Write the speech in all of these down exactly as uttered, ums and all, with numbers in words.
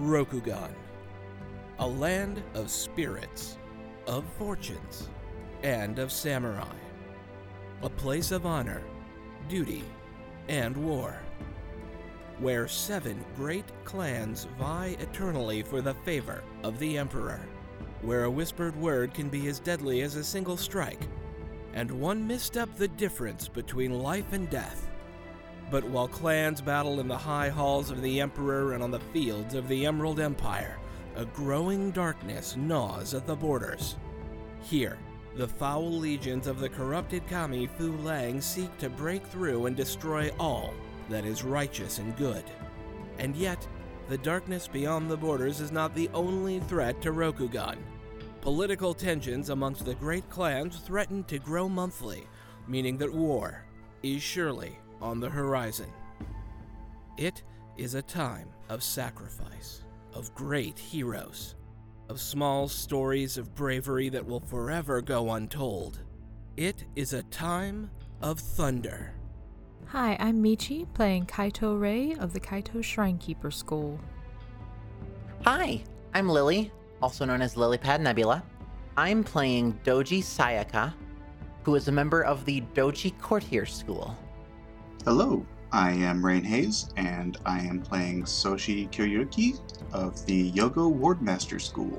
Rokugan, a land of spirits, of fortunes, and of samurai. A place of honor, duty, and war, where seven great clans vie eternally for the favor of the Emperor, where a whispered word can be as deadly as a single strike, and one misstep the difference between life and death. But while clans battle in the high halls of the Emperor and on the fields of the Emerald Empire, a growing darkness gnaws at the borders. Here, the foul legions of the corrupted Kami Fu Lang seek to break through and destroy all that is righteous and good. And yet, the darkness beyond the borders is not the only threat to Rokugan. Political tensions amongst the great clans threaten to grow monthly, meaning that war is surely on the horizon. It is a time of sacrifice, of great heroes, of small stories of bravery that will forever go untold. It is a time of thunder. Hi, I'm Michi, playing Kaito Rei of the Kaito Shrinekeeper School. Hi, I'm Lily, also known as Lilypad Nebula. I'm playing Doji Sayaka, who is a member of the Doji Courtier School. Hello, I am Rain Hayes, and I am playing Soshi Kyoyuki of the Yogo Wardmaster School.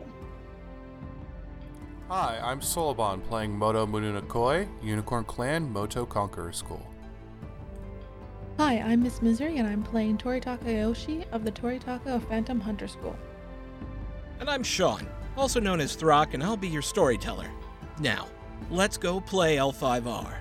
Hi, I'm Solobon, playing Moto Mununakoi, Unicorn Clan Moto Conqueror School. Hi, I'm Miss Misery, and I'm playing Toritaka Aoshi of the Toritaka Phantom Hunter School. And I'm Sean, also known as Throck, and I'll be your storyteller. Now, let's go play L five R.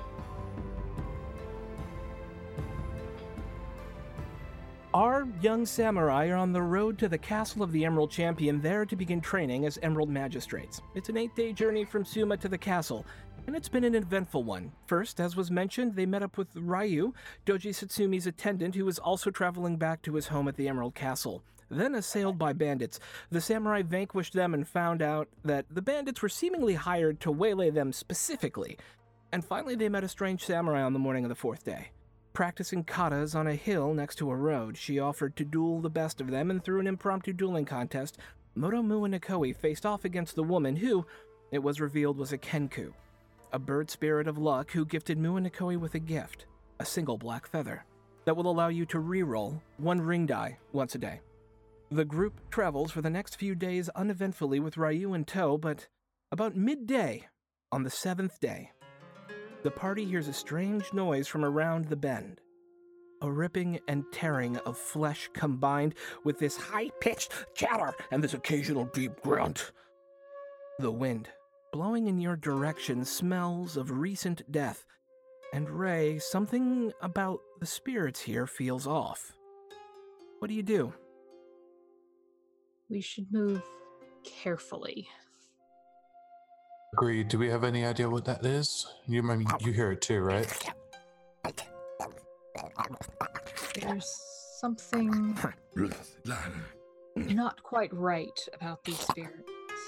Our young samurai are on the road to the castle of the Emerald Champion, there to begin training as Emerald Magistrates. It's an eight-day journey from Suma to the castle, and it's been an eventful one. First, as was mentioned, they met up with Ryu, Doji Satsumi's attendant, who was also traveling back to his home at the Emerald Castle. Then assailed by bandits, the samurai vanquished them and found out that the bandits were seemingly hired to waylay them specifically. And finally, they met a strange samurai on the morning of the fourth day. Practicing katas on a hill next to a road, she offered to duel the best of them, and through an impromptu dueling contest, Moto Muinakoi faced off against the woman who, it was revealed, was a Kenku, a bird spirit of luck who gifted Muinakoi with a gift, a single black feather, that will allow you to re-roll one ring die once a day. The group travels for the next few days uneventfully with Ryu in tow, but about midday, on the seventh day, the party hears a strange noise from around the bend. A ripping and tearing of flesh combined with this high-pitched chatter and this occasional deep grunt. The wind, blowing in your direction, smells of recent death. And Ray, something about the spirits here feels off. What do you do? We should move carefully. Agreed. Do we have any idea what that is? You, I mean, you hear it too, right? There's something not quite right about these spirits.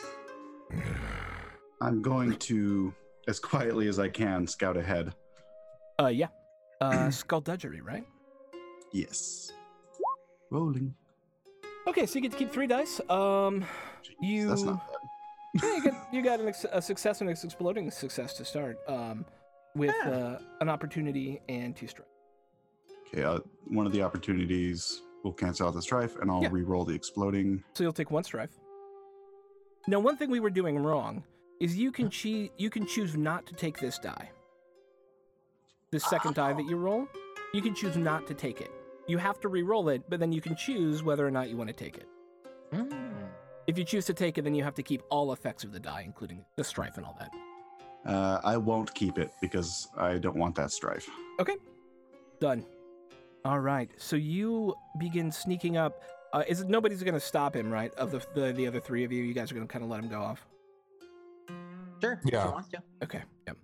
I'm going to, as quietly as I can, scout ahead. Uh, yeah. Uh, skullduggery, right? Yes. Rolling. Okay, so you get to keep three dice. Um, Jeez, you... That's not bad. Yeah, you got, you got an ex- a success and an exploding success to start, um, with Yeah. uh, an opportunity and two strikes. Okay, uh, one of the opportunities will cancel out the strife, and I'll Yeah. re-roll the exploding. So you'll take one strife. Now, one thing we were doing wrong is you can chee- you can choose not to take this die. This second die that you roll, you can choose not to take it. You have to re-roll it, but then you can choose whether or not you want to take it. Mm. If you choose to take it, then you have to keep all effects of the die, including the strife and all that. Uh, I won't keep it because I don't want that strife. Okay. Done. All right. So you begin sneaking up. Uh, is it, nobody's going to stop him, right? Of the, the the other three of you, you guys are going to kind of let him go off. Sure, Yeah. if she wants to. Okay. Yep.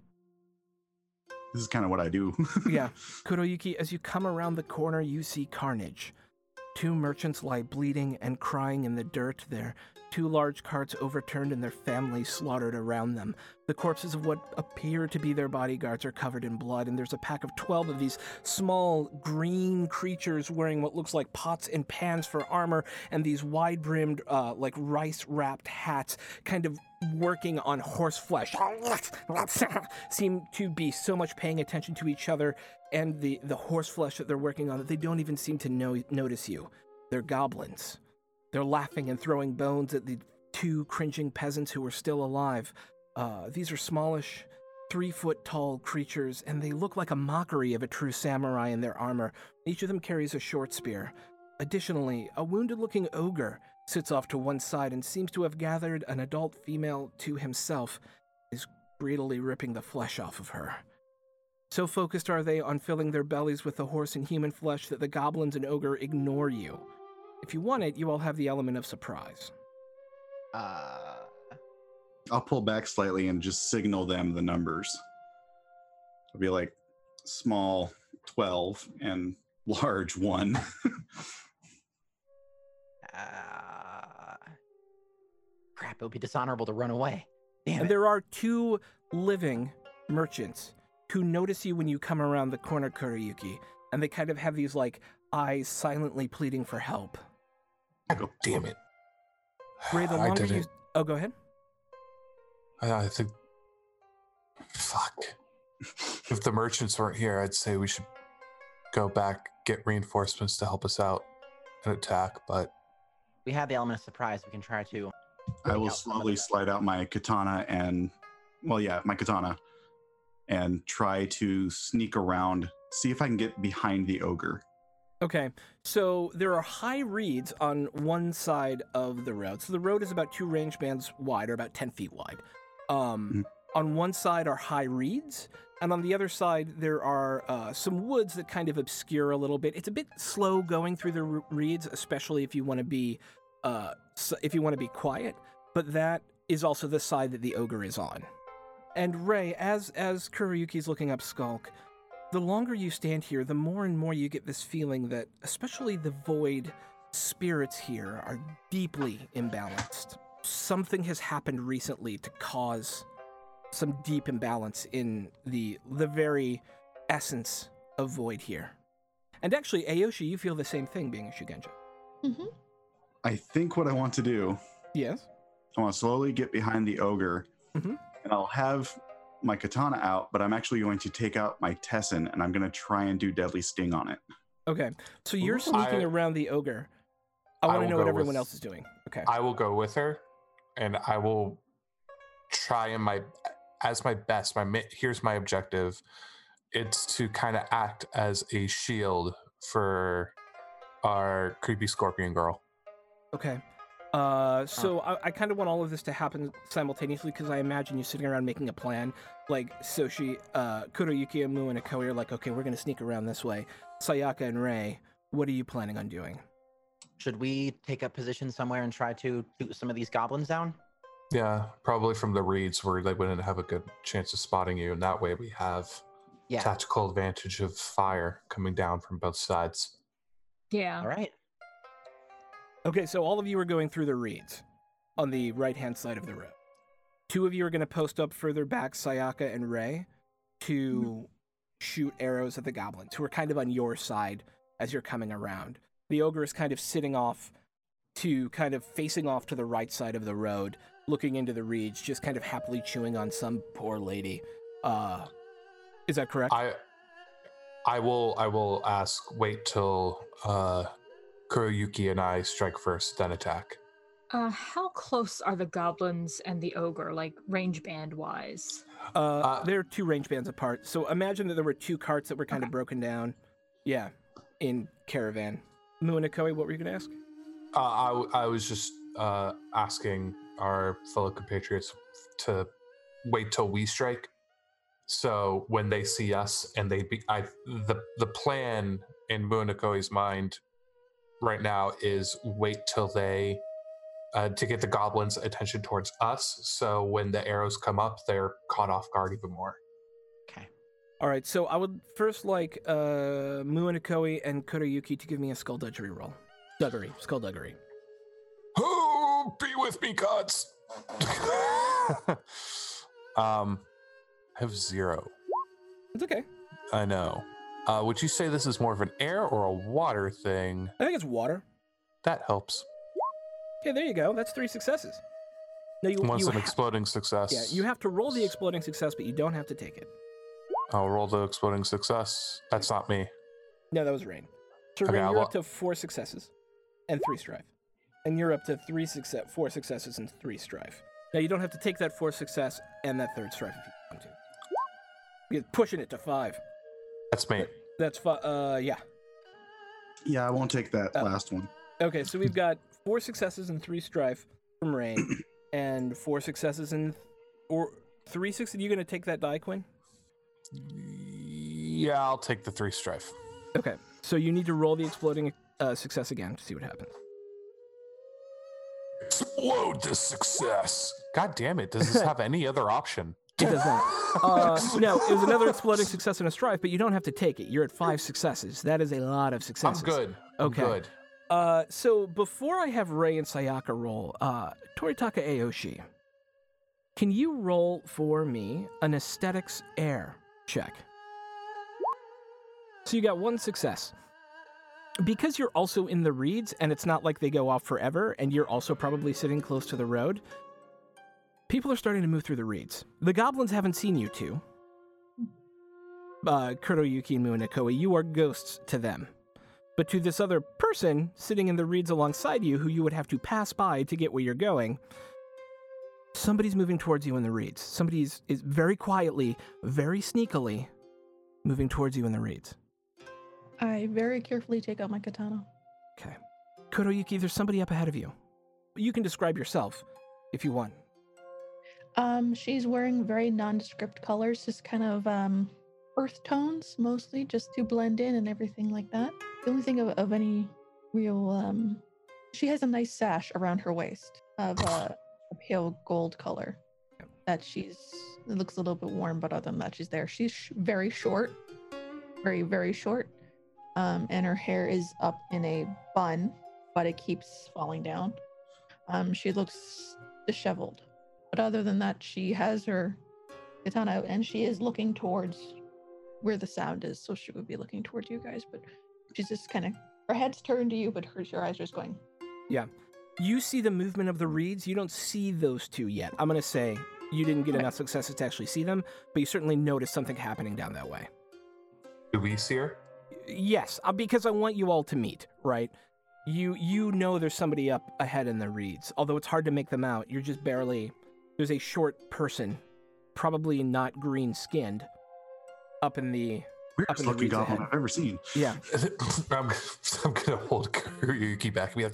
This is kind of what I do. Yeah. Kuroyuki, as you come around the corner, you see carnage. Two merchants lie bleeding and crying in the dirt there. Two large carts overturned and their families slaughtered around them. The corpses of what appear to be their bodyguards are covered in blood, and there's a pack of twelve of these small green creatures wearing what looks like pots and pans for armor and these wide-brimmed, uh, like rice-wrapped hats, kind of working on horse flesh. Seem to be so much paying attention to each other and the, the horse flesh that they're working on that they don't even seem to know, notice you. They're goblins. They're laughing and throwing bones at the two cringing peasants who are still alive. Uh, these are smallish, three-foot-tall creatures, and they look like a mockery of a true samurai in their armor. Each of them carries a short spear. Additionally, a wounded-looking ogre sits off to one side and seems to have gathered an adult female to himself, is greedily ripping the flesh off of her. So focused are they on filling their bellies with the horse and human flesh that the goblins and ogre ignore you. If you want it, you all have the element of surprise. Uh, I'll pull back slightly and just signal them the numbers. It'll be like small twelve and large one. uh, crap, it would be dishonorable to run away. Damn And it. there are two living merchants who notice you when you come around the corner, Kuriyuki, and they kind of have these like eyes silently pleading for help. God damn it. Ray, the I longer did you... it. Oh, go ahead. I, I think... Fuck. If the merchants weren't here, I'd say we should go back, get reinforcements to help us out and attack, but... We have the element of surprise. We can try to... I will out some of slowly the- slide out my katana and, well, yeah, my katana, and try to sneak around, see if I can get behind the ogre. Okay, so there are high reeds on one side of the road. So the road is about two range bands wide, or about ten feet wide. Um, Mhm. On one side are high reeds, and on the other side there are uh, some woods that kind of obscure a little bit. It's a bit slow going through the r- reeds, especially if you want to be uh, s- if you want to be quiet. But that is also the side that the ogre is on. And Ray, as as Kuriyuki's looking up Skulk, the longer you stand here, the more and more you get this feeling that, especially the void spirits here, are deeply imbalanced. Something has happened recently to cause some deep imbalance in the the very essence of void here. And actually, Aoshi, you feel the same thing being a Shugenja. Mm-hmm. I think what I want to do, Yes? I want to slowly get behind the ogre, Mhm. and I'll have my katana out, but I'm actually going to take out my Tessin, and I'm going to try and do Deadly Sting on it. Okay, so you're Ooh. sneaking I- around the ogre. I I want to will know what go everyone with- else is doing. Okay. I will go with her, and I will try and my as my best. My mi- here's my objective: it's to kind of act as a shield for our creepy scorpion girl. Okay. Uh, so I, I kind of want all of this to happen simultaneously because I imagine you sitting around making a plan. Like Soshi, uh, Kuroyuki, and Mu and Akoi are like, okay, we're going to sneak around this way. Sayaka and Ray, what are you planning on doing? Should we take up position somewhere and try to shoot some of these goblins down? Yeah, probably from the reeds where they wouldn't have a good chance of spotting you, and that way we have Yeah. tactical advantage of fire coming down from both sides. Yeah. All right. Okay, so all of you are going through the reeds on the right-hand side of the road. Two of you are going to post up further back, Sayaka and Ray, to shoot arrows at the goblins, who are kind of on your side as you're coming around. The ogre is kind of sitting off to kind of facing off to the right side of the road, looking into the reeds, just kind of happily chewing on some poor lady. Uh, is that correct? I I will I will ask wait till uh Kuroyuki and I strike first, then attack. Uh, how close are the goblins and the ogre, like range band wise? Uh, Uh, they're two range bands apart. So imagine that there were two carts that were kind of Okay. broken down. Yeah, in Caravan. Mu and Akoi, what were you going to ask? Uh, I, w- I was just uh, asking our fellow compatriots to wait till we strike. So when they see us and they be, I the the plan in Munakoi's mind right now is wait till they uh, to get the goblins' attention towards us. So when the arrows come up, they're caught off guard even more. Okay. All right, so I would first like uh, Mu and Akoi and Kuroyuki to give me a skullduggery roll. Duggery, skullduggery. Oh, be with me, gods. um, I have zero. It's okay. I know. Uh, would you say this is more of an air or a water thing? I think it's water. That helps. Okay, there you go. That's three successes. No, you, Once you an ha- exploding success. Yeah, you have to roll the exploding success, but you don't have to take it. I'll roll the exploding success. That's not me. No, that was Rain. So Okay, Rain, I'll you're lo- up to four successes and three strife. And you're up to three success, four successes and three strife. Now, you don't have to take that fourth success and that third strife if you want to. You're pushing it to five. That's me. That's five. Uh, yeah. Yeah, I won't take that Oh. last one. Okay, so we've got four successes and three strife from Rain, and four successes and or three six. Are you going to take that die, Quinn? Yeah, I'll take the three strife. Okay, so you need to roll the exploding uh, success again to see what happens. Explode this success. God damn it. Does this have any other option? It does not. Uh, no, it was another exploding success and a strife, but you don't have to take it. You're at five successes. That is a lot of I'm successes. good. I'm Okay. good. Uh, so before I have Ray and Sayaka roll, uh, Toritaka Aoshi, can you roll for me an aesthetics air check? So you got one success. Because you're also in the reeds, and it's not like they go off forever, and you're also probably sitting close to the road, people are starting to move through the reeds. The goblins haven't seen you two. Uh, Kuroyuki and Muinakoi, you are ghosts to them. But to this other person sitting in the reeds alongside you, who you would have to pass by to get where you're going, somebody's moving towards you in the reeds. Somebody's is very quietly, very sneakily moving towards you in the reeds. I very carefully take out my katana. Okay. Kuroyuki, there's somebody up ahead of you. You can describe yourself if you want. Um, she's wearing very nondescript colors, just kind of um, earth tones mostly, just to blend in and everything like that. The only thing of, of any real, um, she has a nice sash around her waist of uh, a pale gold color. That she's, it looks a little bit warm, but other than that, she's there. She's sh- very short, very very short, um, and her hair is up in a bun, but it keeps falling down. Um, she looks disheveled. But other than that, she has her katana out and she is looking towards where the sound is. So she would be looking towards you guys, but she's just kind of, her head's turned to you, but her, her eyes are just going. Yeah. You see the movement of the reeds. You don't see those two yet. I'm going to say you didn't get Okay. enough successes to actually see them, but you certainly noticed something happening down that way. Do we see her? Yes, uh, because I want you all to meet, right? You you know there's somebody up ahead in the reeds. Although it's hard to make them out. You're just barely... There's a short person, probably not green-skinned, up in the... Up Weirdest in the looking reeds goblin ahead. I've ever seen. Yeah. I'm, I'm gonna hold Kuryuki back and be like.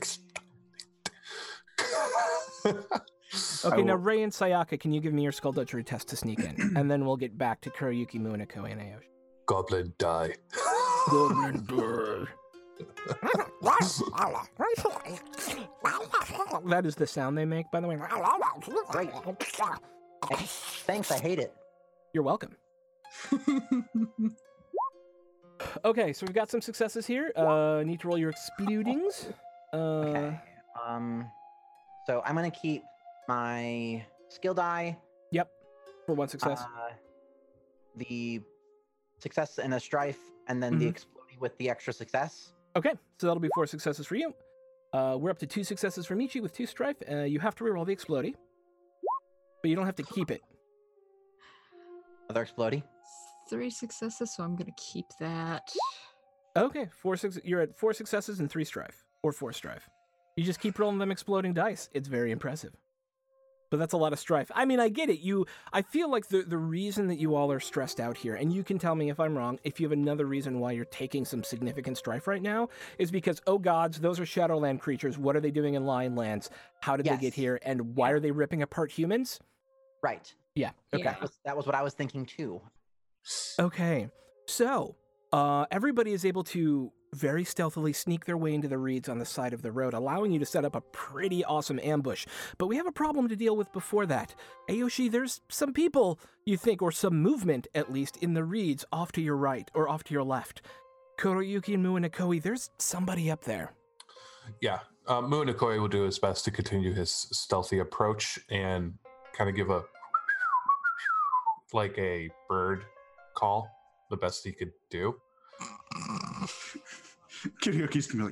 Okay, I now will- Ray and Sayaka, can you give me your skullduggery test to sneak in? And then we'll get back to Kuroyuki, Muinako, and Aoshi. Goblin die. That is the sound they make, by the way. Great. Hey, thanks, I hate it. You're welcome. Okay, so we've got some successes here. Uh, need to roll your explodings. Uh, Okay. Um, so I'm gonna keep my skill die, Yep, for one success. uh, the success and a strife, and then the Mhm. exploding with the extra success. Okay, so that'll be four successes for you. Uh, we're up to two successes for Michi with two strife. Uh, you have to reroll the explodey, but you don't have to keep it. Another exploding. Three successes, so I'm gonna keep that. Okay, four six. You're at four successes and three strife, or four strife. You just keep rolling them exploding dice. It's very impressive. But that's a lot of strife. I mean, I get it. You, I feel like the the reason that you all are stressed out here, and you can tell me if I'm wrong, if you have another reason why you're taking some significant strife right now, is because, oh gods, those are Shadowland creatures. What are they doing in Lion Lands? How did they get Yes. here? And why are they ripping apart humans? Right. Yeah. Okay. Yeah. That was, that was what I was thinking too. Okay, so uh, everybody is able to very stealthily sneak their way into the reeds on the side of the road, allowing you to set up a pretty awesome ambush. But we have a problem to deal with before that. Aoshi, there's some people, you think, or some movement, at least, in the reeds off to your right or off to your left. Kuroyuki and Muinakoi, there's somebody up there. Yeah, uh, Muinakoi will do his best to continue his stealthy approach and kind of give a like a bird call, the best he could do. Kiryoki's gonna be like,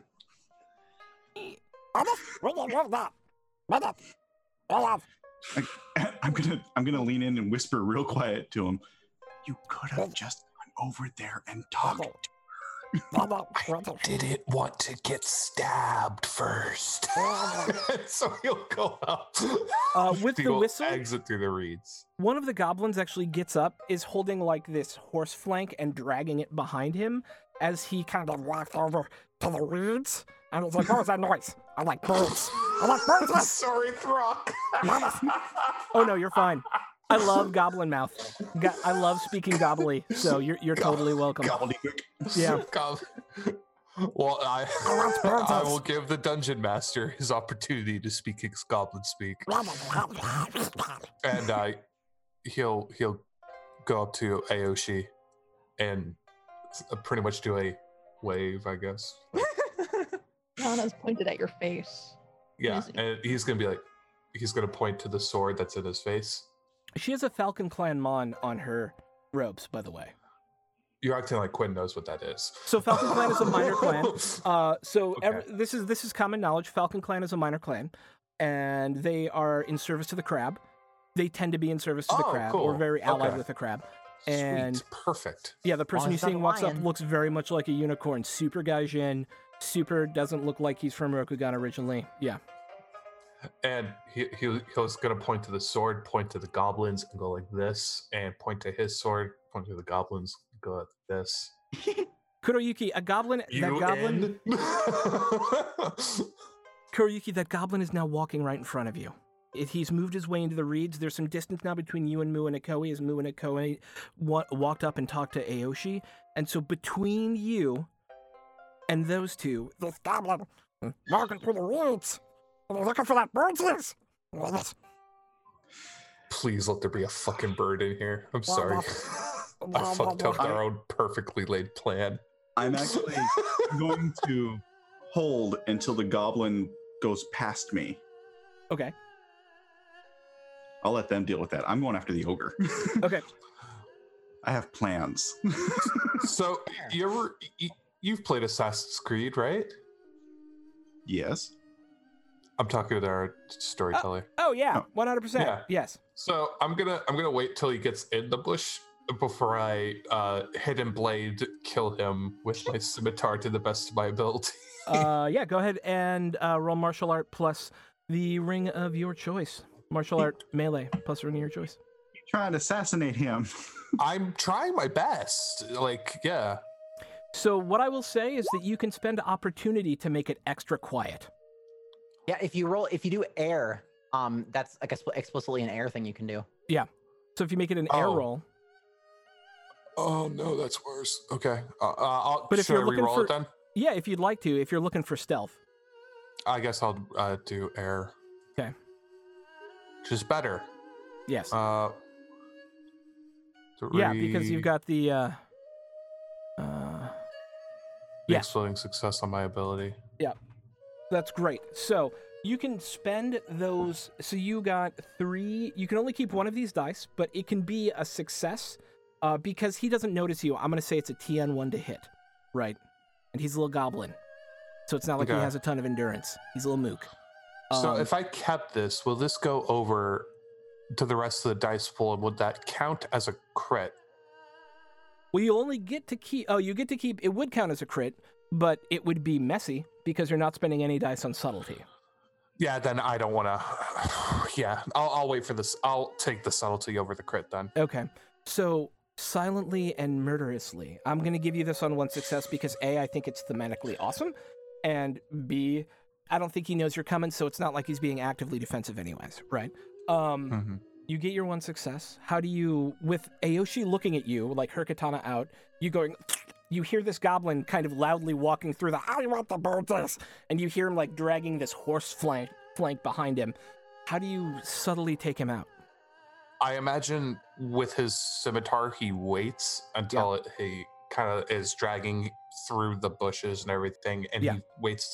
I, I'm gonna I'm gonna lean in and whisper real quiet to him. You could have just gone over there and talked to I didn't want to get stabbed first. So he'll go up. Uh, with the He'll whistle, exit through the reeds. one of the goblins actually gets up, is holding like this horse flank and dragging it behind him as he kind of walks over to the reeds. And he's like, what was that noise? I like birds. I like birds. Sorry, Throck. Oh no, you're fine. I love goblin mouth. Go- I love speaking gobbly, so you're you're totally welcome. gobbledygook. Yeah. Gob- Well, I I will give the dungeon master his opportunity to speak his goblin speak, and I he'll he'll go up to Aoshi and s- pretty much do a wave, I guess. Lana's pointed at your face. Yeah, Amazing. and he's gonna be like, he's gonna point to the sword that's in his face. She has a Falcon Clan Mon on her robes, by the way. You're acting like Quinn knows what that is. So Falcon Clan is a minor clan. Uh, so Okay. every, this is this is common knowledge. Falcon Clan is a minor clan, and they are in service to the crab. They tend to be in service to the Oh, crab or cool. very allied Okay. with the crab. Sweet, And- perfect. Yeah, the person Long you're as it's not seeing a walks up lion. looks very much like a unicorn. Super Gaijin. Super doesn't look like he's from Rokugan originally. Yeah. And he, he he's gonna point to the sword, point to the goblins, and go like this, and point to his sword, point to the goblins, and go like this. Kuroyuki, a goblin. You that goblin. in? Kuroyuki, that goblin is now walking right in front of you. If he's moved his way into the reeds, there's some distance now between you and Muinakoi as Muinakoi wa- walked up and talked to Aoshi. And so between you and those two, this goblin walking through the reeds, and they're looking for that bird's nest. Please let there be a fucking bird in here. I'm sorry. I fucked up our own perfectly laid plan. I'm actually going to hold until the goblin goes past me. Okay. I'll let them deal with that. I'm going after the ogre. Okay. I have plans. So you ever you, you've played Assassin's Creed, right? Yes. I'm talking to our storyteller. Oh yeah, Oh. one hundred percent. Yeah. Yes. So I'm gonna I'm gonna wait till he gets in the bush before I uh, hidden blade kill him with my scimitar to the best of my ability. Uh, yeah. Go ahead and uh, roll martial art plus the ring of your choice. Martial art melee plus ring of your choice. Trying to assassinate him. I'm trying my best. Like, yeah. So what I will say is that you can spend opportunity to make it extra quiet. Yeah, if you roll, if you do air, um, that's I guess explicitly an air thing you can do. So if you make it an air Oh. roll, Oh no, that's worse. Okay. Uh, uh, I'll, But if should you're I looking re-roll for- it then? yeah, if you'd like to, if you're looking for stealth. I guess I'll uh, do air. Okay. Which is better. Yes. Uh, yeah, because three you've got the. Uh, uh, yeah. exploding success on my ability. That's great. So you can spend those. So you got three. You can only keep one of these dice, but it can be a success uh, because he doesn't notice you. I'm going to say it's a T N one to hit, right? And he's a little goblin, so it's not like he Okay. has a ton of endurance. He's a little mook. So Um, if I kept this, will this go over to the rest of the dice pool, and would that count as a crit? Well, you only get to keep. Oh, you get to keep. It would count as a crit, but it would be messy because you're not spending any dice on subtlety. Yeah, then I don't want to. Yeah, I'll, I'll wait for this. I'll take the subtlety over the crit then. Okay. So silently and murderously, I'm going to give you this on one success because A, I think it's thematically awesome, and B, I don't think he knows you're coming, so it's not like he's being actively defensive anyways, right? Um, Mm-hmm. You get your one success. How do you, with Aoshi looking at you, like her katana out, you going, you hear this goblin kind of loudly walking through the, I want the birds, and you hear him like dragging this horse flank, flank behind him. How do you subtly take him out? I imagine with his scimitar, he waits until it, he kind of is dragging through the bushes and everything, and Yeah. he waits till he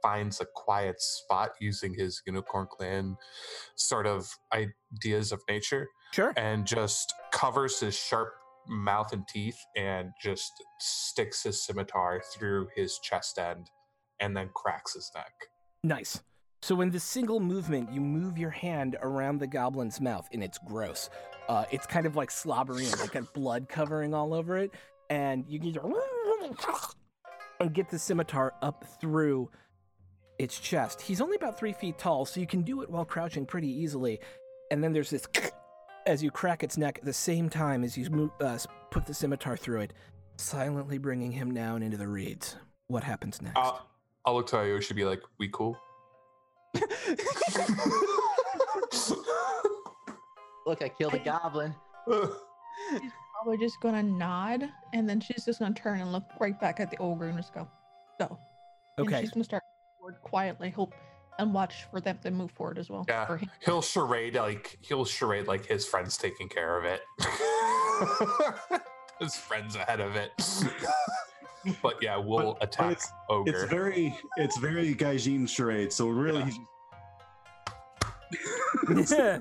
finds a quiet spot using his Unicorn Clan sort of ideas of nature, Sure. and just covers his sharp mouth and teeth and just sticks his scimitar through his chest end and then cracks his neck. Nice. So in this single movement, you move your hand around the goblin's mouth, and it's gross. Uh, it's kind of like slobbery and like got blood covering all over it, and you get and get the scimitar up through its chest. He's only about three feet tall, so you can do it while crouching pretty easily. And then there's this as you crack its neck at the same time as you move, uh, put the scimitar through it, silently bringing him down into the reeds. What happens next? Uh, I'll look to Ayoshi and be like, we cool? Look, I killed a goblin. She's probably just gonna nod, and then she's just gonna turn and look right back at the ogre and just go, go. And Okay. she's gonna start forward quietly, hope, and watch for them to move forward as well. Yeah, for him. he'll charade like he'll charade like his friend's taking care of it. His friend's ahead of it. But yeah, we'll But- attack but it's, ogre. it's very it's very Gaijin charade. So really, Yeah. he's Yeah.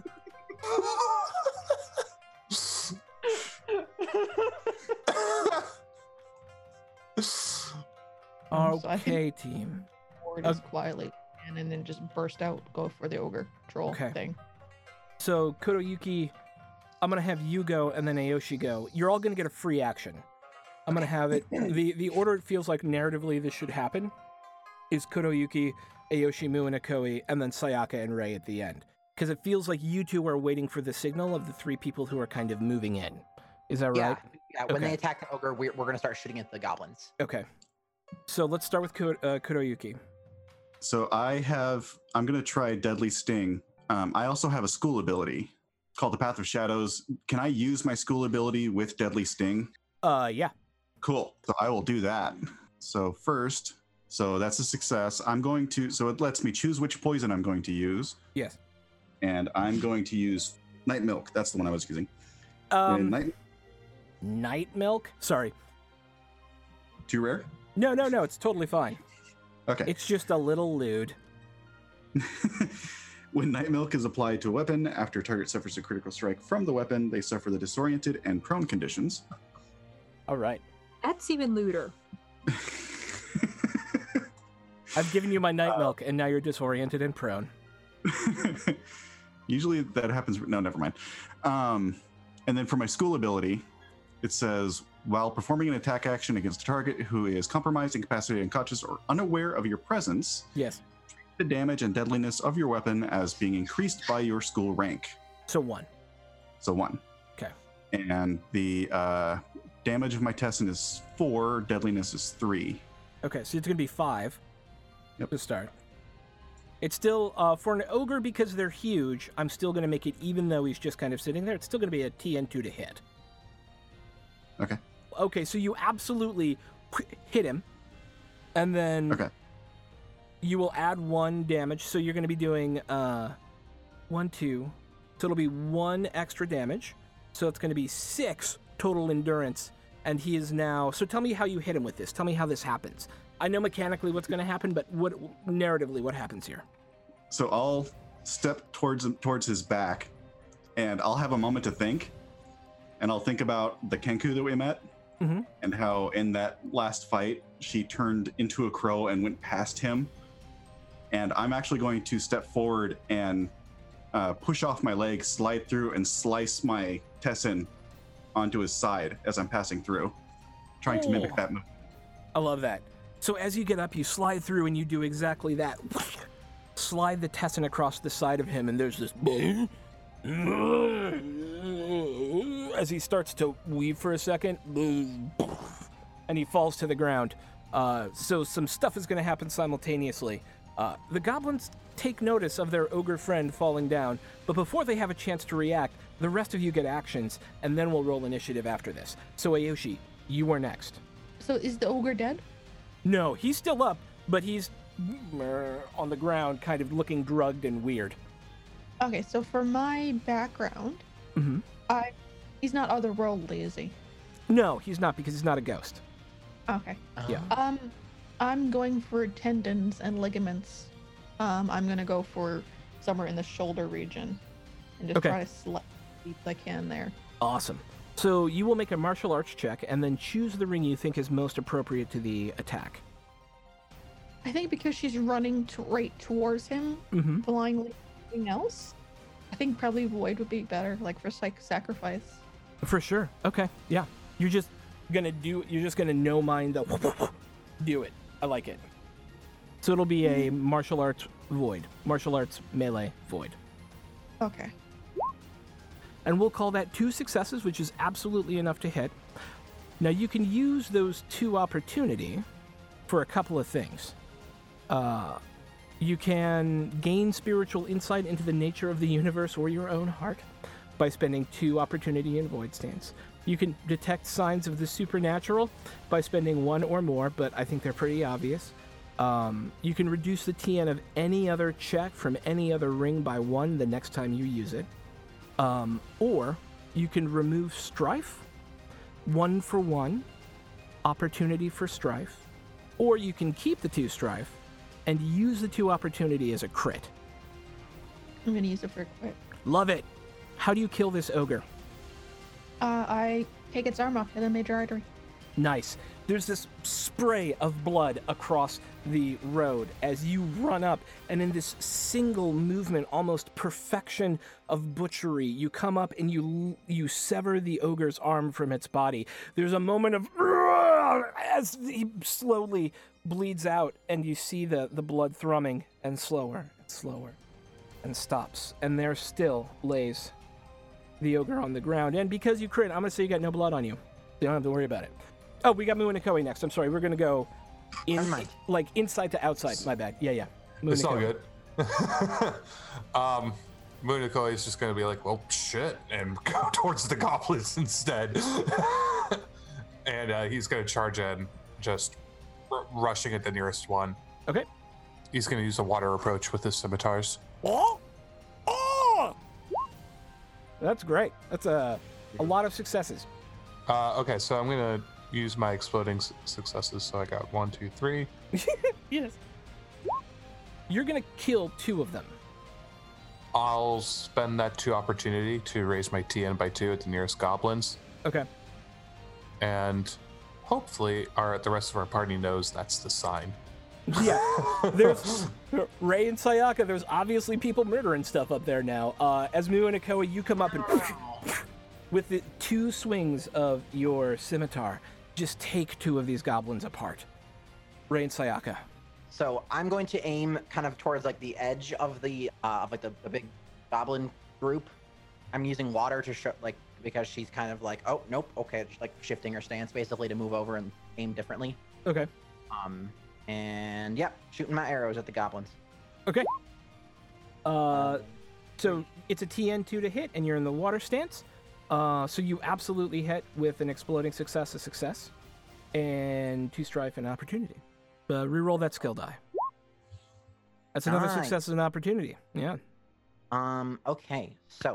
Um, so I think- Okay, team. Forward Uh, as quietly, and, and then just burst out, go for the ogre troll Okay. thing. So, Kuroyuki, I'm going to have you go and then Ayoshi go. You're all going to get a free action. I'm going to have it. The the order it feels like narratively this should happen is Kuroyuki, Ayoshi, Mu, and Akoi, and then Sayaka and Rei at the end. Because it feels like you two are waiting for the signal of the three people who are kind of moving in. Is that Yeah, right? yeah. When Okay. they attack the ogre, we're, we're gonna start shooting at the goblins. Okay. So let's start with Kuro, uh, Kuroyuki. So I have, I'm going to try Deadly Sting. Um, I also have a school ability called the Path of Shadows. Can I use my school ability with Deadly Sting? Uh, yeah. Cool. So I will do that. So first, so that's a success. I'm going to, so it lets me choose which poison I'm going to use. Yes. And I'm going to use Night Milk. That's the one I was using. Um, And night, Night Milk? Sorry. too rare? No, no, no. It's totally fine. Okay. It's just a little lewd. When Night Milk is applied to a weapon, after a target suffers a critical strike from the weapon, they suffer the disoriented and prone conditions. All right. That's even looter. I've given you my Night Milk, and now you're disoriented and prone. Usually that happens. No, never mind. Um, and then for my school ability, it says while performing an attack action against a target who is compromised, incapacitated, unconscious, or unaware of your presence, Yes. the damage and deadliness of your weapon as being increased by your school rank. So one. So one. Okay. And the uh, damage of my Tessin is four. Deadliness is three. Okay, so it's going to be five Yep. to start. It's still, uh, for an ogre, because they're huge, I'm still going to make it, even though he's just kind of sitting there, it's still going to be a T N two to hit. Okay. Okay, so you absolutely hit him, and then Okay. you will add one damage, so you're going to be doing uh, one, two, so it'll be one extra damage, so it's going to be six total endurance, and he is now, so tell me how you hit him with this, tell me how this happens. I know mechanically what's going to happen, but what narratively, what happens here? So I'll step towards him, towards his back, and I'll have a moment to think, and I'll think about the Kenku that we met, Mm-hmm. and how in that last fight she turned into a crow and went past him. And I'm actually going to step forward and uh, push off my leg, slide through, and slice my Tessin onto his side as I'm passing through, trying to mimic Oh. that move. I love that. So as you get up, you slide through and you do exactly that. Slide the Tessin across the side of him, and there's this as he starts to weave for a second, and he falls to the ground. Uh, so some stuff is going to happen simultaneously. Uh, the goblins take notice of their ogre friend falling down, but before they have a chance to react, the rest of you get actions, and then we'll roll initiative after this. So Ayoshi, you are next. So is the ogre dead? No, he's still up, but he's on the ground, kind of looking drugged and weird. Okay, so for my background, Mm-hmm. I he's not otherworldly, is he? No, he's not, because he's not a ghost. Okay. Yeah. Um, Um, I'm going for tendons and ligaments. Um, I'm gonna go for somewhere in the shoulder region, and just Okay. try to slap as deep as I can there. Awesome. So you will make a martial arts check and then choose the ring you think is most appropriate to the attack. I think because she's running to, right towards him, Mm-hmm. blindly anything else, I think probably void would be better, like for psych sacrifice. For sure. Okay. Yeah. You're just gonna do. You're just gonna no mind the do it. I like it. So it'll be a martial arts void, martial arts melee void, Okay. and we'll call that two successes, which is absolutely enough to hit. Now you can use those two opportunity for a couple of things. Uh, you can gain spiritual insight into the nature of the universe or your own heart by spending two opportunity in void stance. You can detect signs of the supernatural by spending one or more, but I think they're pretty obvious. Um, you can reduce the T N of any other check from any other ring by one the next time you use it. Um, or you can remove strife, one for one, opportunity for strife, or you can keep the two strife and use the two opportunity as a crit. I'm gonna use it for a quick. Love it. How do you kill this ogre? Uh, I take its arm off, hit a major artery. Nice. There's this spray of blood across the road as you run up, and in this single movement, almost perfection of butchery, you come up and you you sever the ogre's arm from its body. There's a moment of as he slowly bleeds out, and you see the, the blood thrumming, and slower and slower, and stops. And there still lays the ogre on the ground. And because you crit, I'm going to say you got no blood on you. You don't have to worry about it. Oh, we got Moon and Koei next. I'm sorry. We're going to go in, Never mind. like inside to outside. My bad. Yeah, yeah. Moon It's and all Koei. good. um, Muniko is just going to be like, well, shit, and go towards the goblins instead. and uh, he's going to charge in, just r- rushing at the nearest one. Okay. He's going to use a water approach with his scimitars. Oh! Oh! That's great. That's a, a lot of successes. Uh, okay, so I'm going to use my exploding s- successes. So I got one, two, three. Yes. You're going to kill two of them. I'll spend that two opportunity to raise my T N by two at the nearest goblins. Okay. And hopefully our the rest of our party knows that's the sign. Yeah. There's Ray and Sayaka. There's obviously people murdering stuff up there now. Uh, as Mu and Akoa, you come up and with the two swings of your scimitar, just take two of these goblins apart. Ray and Sayaka. So I'm going to aim kind of towards like the edge of the uh, of like the, the big goblin group. I'm using water to show like because she's kind of like, oh nope, okay, just like shifting her stance basically to move over and aim differently. Okay. Um and yeah, shooting my arrows at the goblins. Okay. Uh, so it's a T N two to hit, and you're in the water stance. Uh, so you absolutely hit with an exploding success, a success, and two strife and opportunity. Uh, reroll that skill die. That's another Nice. success and opportunity. Yeah. Um okay, so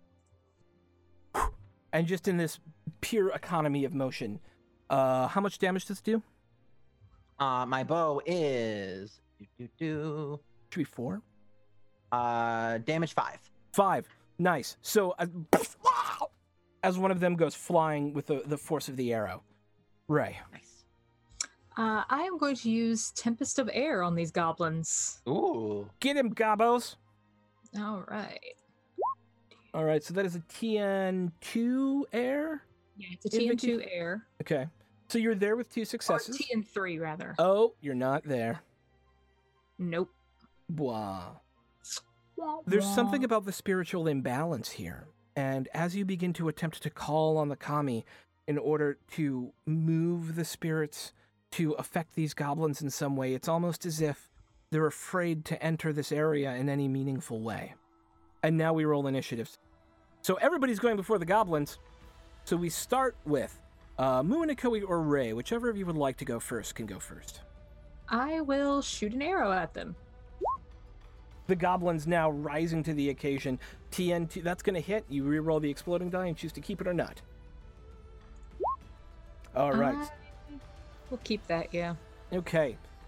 And just in this pure economy of motion, uh, how much damage does it do? uh my bow is do, do, do, Should be four. uh damage five. Five. Nice. So uh, as one of them goes flying with the, the force of the arrow. Ray. Nice. Uh, I am going to use Tempest of Air on these goblins. Ooh. Get him, Gabos. All right. All right, so that is a T N two air. Yeah, it's a T N Invictus- two Air. Okay. So you're there with two Or successes. T N three, rather. Oh, you're not there. Nope. Blah. Wah, There's wah. something about the spiritual imbalance here. And as you begin to attempt to call on the kami in order to move the spirits to affect these goblins in some way, it's almost as if they're afraid to enter this area in any meaningful way. And now we roll initiatives. So everybody's going before the goblins. So we start with uh, Mu and Akoe or Ray. Whichever of you would like to go first can go first. I will shoot an arrow at them. The goblins now rising to the occasion. T N two, that's going to hit. You reroll the exploding die and choose to keep it or not. All right. Uh, we'll keep that, yeah. Okay.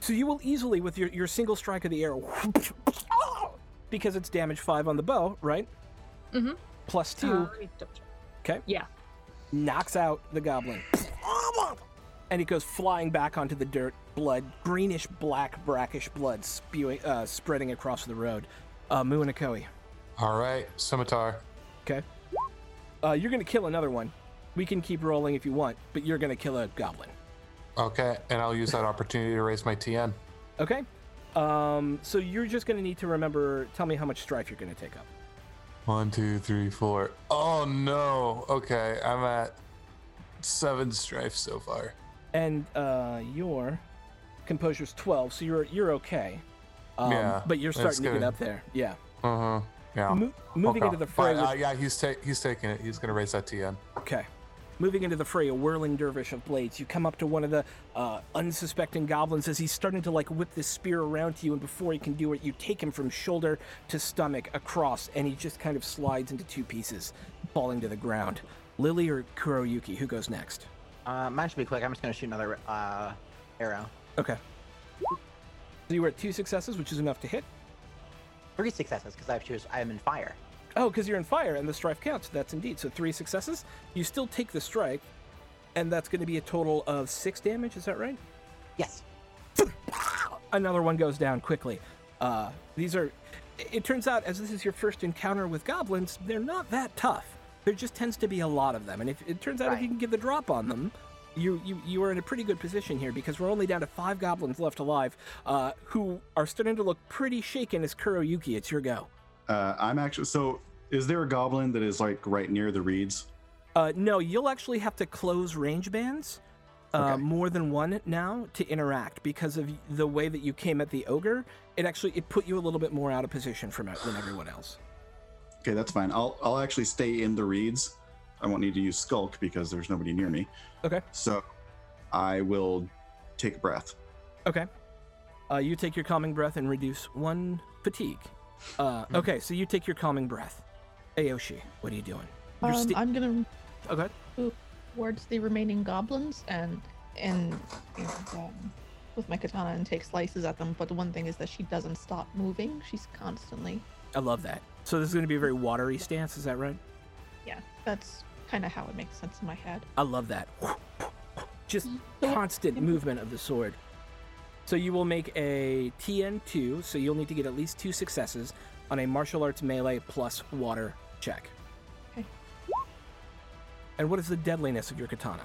So you will easily, with your, your single strike of the arrow, because it's damage five on the bow, right? Mm-hmm. Plus two. Uh, let me double check. Okay. Yeah. Knocks out the goblin. And he goes flying back onto the dirt, blood, greenish, black, brackish blood spewing, uh, spreading across the road. Uh, Muinakoi. All right, scimitar. Okay. Uh, you're going to kill another one. We can keep rolling if you want, but you're going to kill a goblin. Okay, and I'll use that opportunity to raise my T N. Okay. Um, so you're just going to need to remember, tell me how much strife you're going to take up. One, two, three, four. Oh no. Okay, I'm at seven strife so far. And uh, your composure's twelve, so you're you're okay. Um, Yeah, But you're that's starting to get good. up there. Yeah. Uh huh. Yeah. Mo- moving Okay. into the fray. But, uh, with- yeah, he's ta- he's taking it. He's gonna raise that T N. Okay. Moving into the fray, a whirling dervish of blades. You come up to one of the uh, unsuspecting goblins as he's starting to like whip this spear around to you, and before he can do it, you take him from shoulder to stomach across, and he just kind of slides into two pieces, falling to the ground. Lily or Kuroyuki, who goes next? Uh, mine should be quick. I'm just gonna shoot another uh, arrow. Okay. So you were at two successes, which is enough to hit. Three successes because I choose. I am in fire. Oh, because you're in fire and the strife counts. That's indeed. So three successes. You still take the strike, and that's going to be a total of six damage. Is that right? Yes. Another one goes down quickly. Uh, these are. It turns out, as this is your first encounter with goblins, they're not that tough. There just tends to be a lot of them, and if it turns out if Right. you can get the drop on them, you you you are in a pretty good position here because we're only down to five goblins left alive, uh, who are starting to look pretty shaken. As Kuroyuki, it's your go. Uh, I'm actually. So, is there a goblin that is like right near the reeds? Uh, no, you'll actually have to close range bands, uh, Okay. more than one now, to interact because of the way that you came at the ogre. It actually it put you a little bit more out of position from it than everyone else. Okay, that's fine. I'll I'll actually stay in the reeds. I won't need to use skulk because there's nobody near me. Okay. So, I will take a breath. Okay. Uh, you take your calming breath and reduce one fatigue. Uh, okay, so you take your calming breath. Aoshi, what are you doing? You're Um, sti- I'm gonna okay. move towards the remaining goblins and and you know, um, with my katana and take slices at them. But the one thing is that she doesn't stop moving. She's constantly. I love that. So this is going to be a very watery stance, is that right? Yeah, that's kind of how it makes sense in my head. I love that. Just So- constant movement of the sword. So you will make a T N two, so you'll need to get at least two successes on a martial arts melee plus water check. Okay. And what is the deadliness of your katana?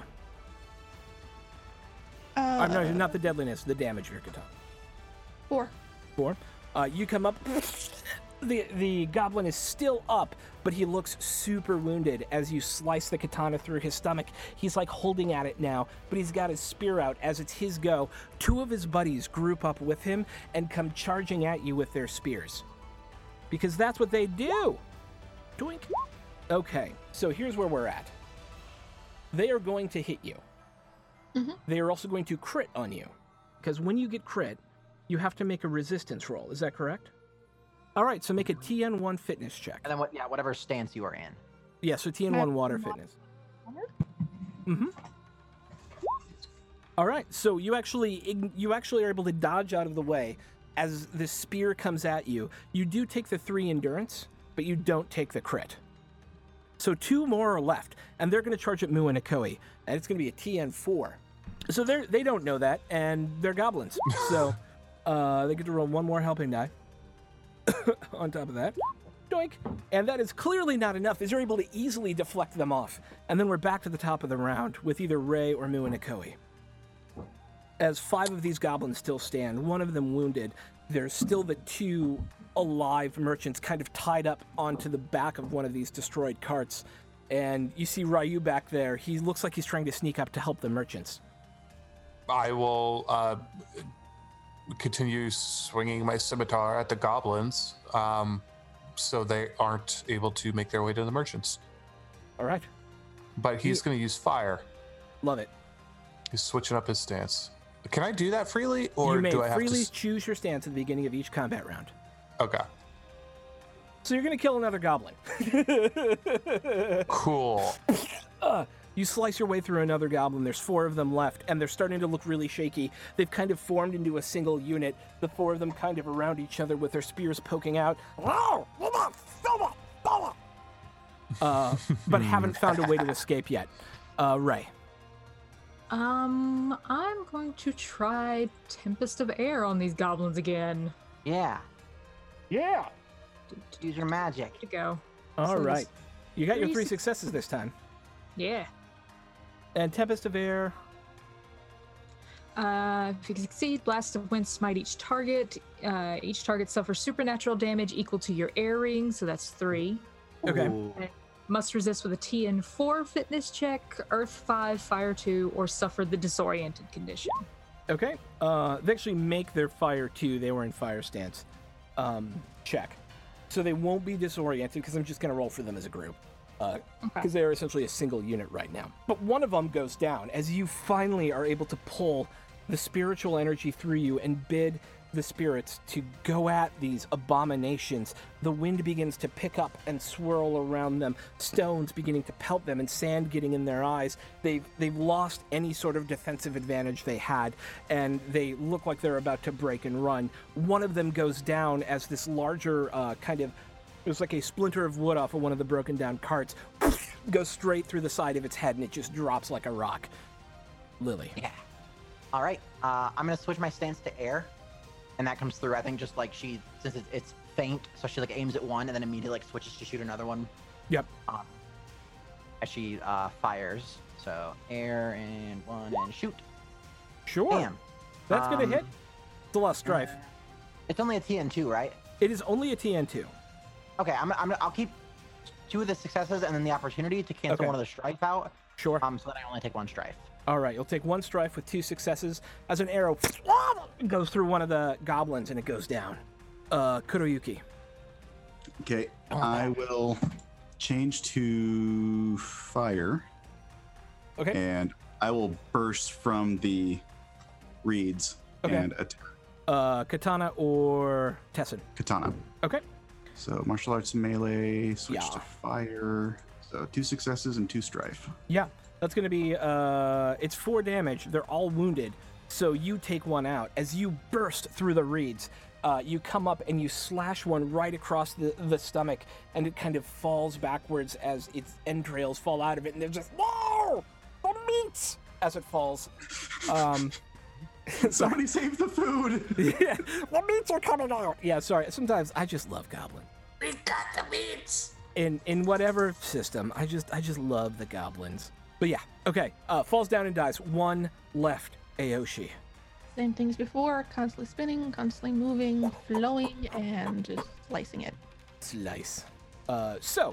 Uh, Uh, no, not the deadliness, the damage of your katana. four. Four. Uh, you come up. The the goblin is still up, but he looks super wounded as you slice the katana through his stomach. He's like holding at it now, but he's got his spear out as it's his go. Two of his buddies group up with him and come charging at you with their spears. Because that's what they do. Doink. Okay, so here's where we're at. They are going to hit you. Mhm. They are also going to crit on you. Because when you get crit, you have to make a resistance roll. Is that correct? All right, so make a T N one fitness check. And then what? Yeah, whatever stance you are in. Yeah, so T N one water fitness. Mm-hmm. All right, so you actually ign- you actually are able to dodge out of the way as the spear comes at you. You do take the three endurance, but you don't take the crit. So two more are left, and they're going to charge at Mu and Akoi, and it's going to be a T N four. So they they don't know that, and they're goblins. So uh, they get to roll one more helping die. On top of that, doink, and that is clearly not enough, as you're able to easily deflect them off. And then we're back to the top of the round with either Ray or Mu and Akoi. As five of these goblins still stand, one of them wounded, there's still the two alive merchants kind of tied up onto the back of one of these destroyed carts. And you see Ryu back there. He looks like he's trying to sneak up to help the merchants. I will uh, continue swinging my scimitar at the goblins, um, so they aren't able to make their way to the merchants. All right, But he's You- going to use fire. love it. He's switching up his stance. Can I do that freely, or you may do I have freely to? s- choose your stance at the beginning of each combat round. Okay, So you're going to kill another goblin. cool. Uh, You slice your way through another goblin. There's four of them left, and they're starting to look really shaky. They've kind of formed into a single unit, the four of them kind of around each other with their spears poking out. Uh, but haven't found a way to escape yet. Uh, Ray. Um, I'm going to try Tempest of Air on these goblins again. Yeah. Yeah. Use your magic. To go. All So right. this- You got your three three suc- successes this time. Yeah. And Tempest of Air. Uh, if you succeed, Blast of Wind smite each target. Uh, each target suffers supernatural damage equal to your air ring, so that's three. Okay. Ooh. Must resist with a T N four fitness check, Earth five, Fire two, or suffer the disoriented condition. Okay. Uh, they actually make their fire too. They were in fire stance. Um, check. So they won't be disoriented because I'm just going to roll for them as a group. Because uh, Okay. they are essentially a single unit right now. But one of them goes down as you finally are able to pull the spiritual energy through you and bid the spirits to go at these abominations. The wind begins to pick up and swirl around them, stones beginning to pelt them and sand getting in their eyes. They've, they've lost any sort of defensive advantage they had, and they look like they're about to break and run. One of them goes down as this larger uh, kind of, it was like a splinter of wood off of one of the broken down carts, goes straight through the side of its head, and it just drops like a rock. Lily. Yeah. All right. Uh, I'm gonna switch my stance to air, and that comes through. I think just like she, since it's, it's faint, so she like aims at one and then immediately like switches to shoot another one. Yep. Um, as she uh, fires. So air and one and shoot. Sure. Bam. That's going to Um, hit. It's a lot of strife. It's only a T N two, right? It is only a T N two. Okay. I'm, I'm I'll keep two of the successes and then the opportunity to cancel Okay. one of the strife out. Sure. Um, so that I only take one strife. All right, you'll take one strife with two successes as an arrow goes through one of the goblins and it goes down. Uh, Kuroyuki. Okay, I will change to fire, Okay. and I will burst from the reeds Okay. and attack Uh, Katana or Tessin. Katana. Okay. So martial arts melee, switch Yeah. to fire. So two successes and two strife. Yeah, that's going to be, uh, it's four damage. They're all wounded. So you take one out. As you burst through the reeds, uh, you come up and you slash one right across the, the stomach, and it kind of falls backwards as its entrails fall out of it, and they're just, no! The meat! As it falls. Um, Somebody save the food! yeah, the meats are coming out! Yeah, sorry. Sometimes I just love Goblin. We got the meats. In in whatever system, I just I just love the goblins. But yeah, okay. Uh, falls down and dies. One left, Aoshi. Same things before, constantly spinning, constantly moving, flowing, and just slicing it. Slice. Uh, so,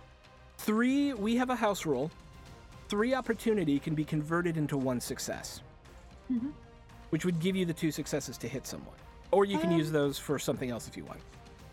three, we have a house rule. Three opportunity can be converted into one success, Mhm. which would give you the two successes to hit someone. Or you can Um, use those for something else if you want.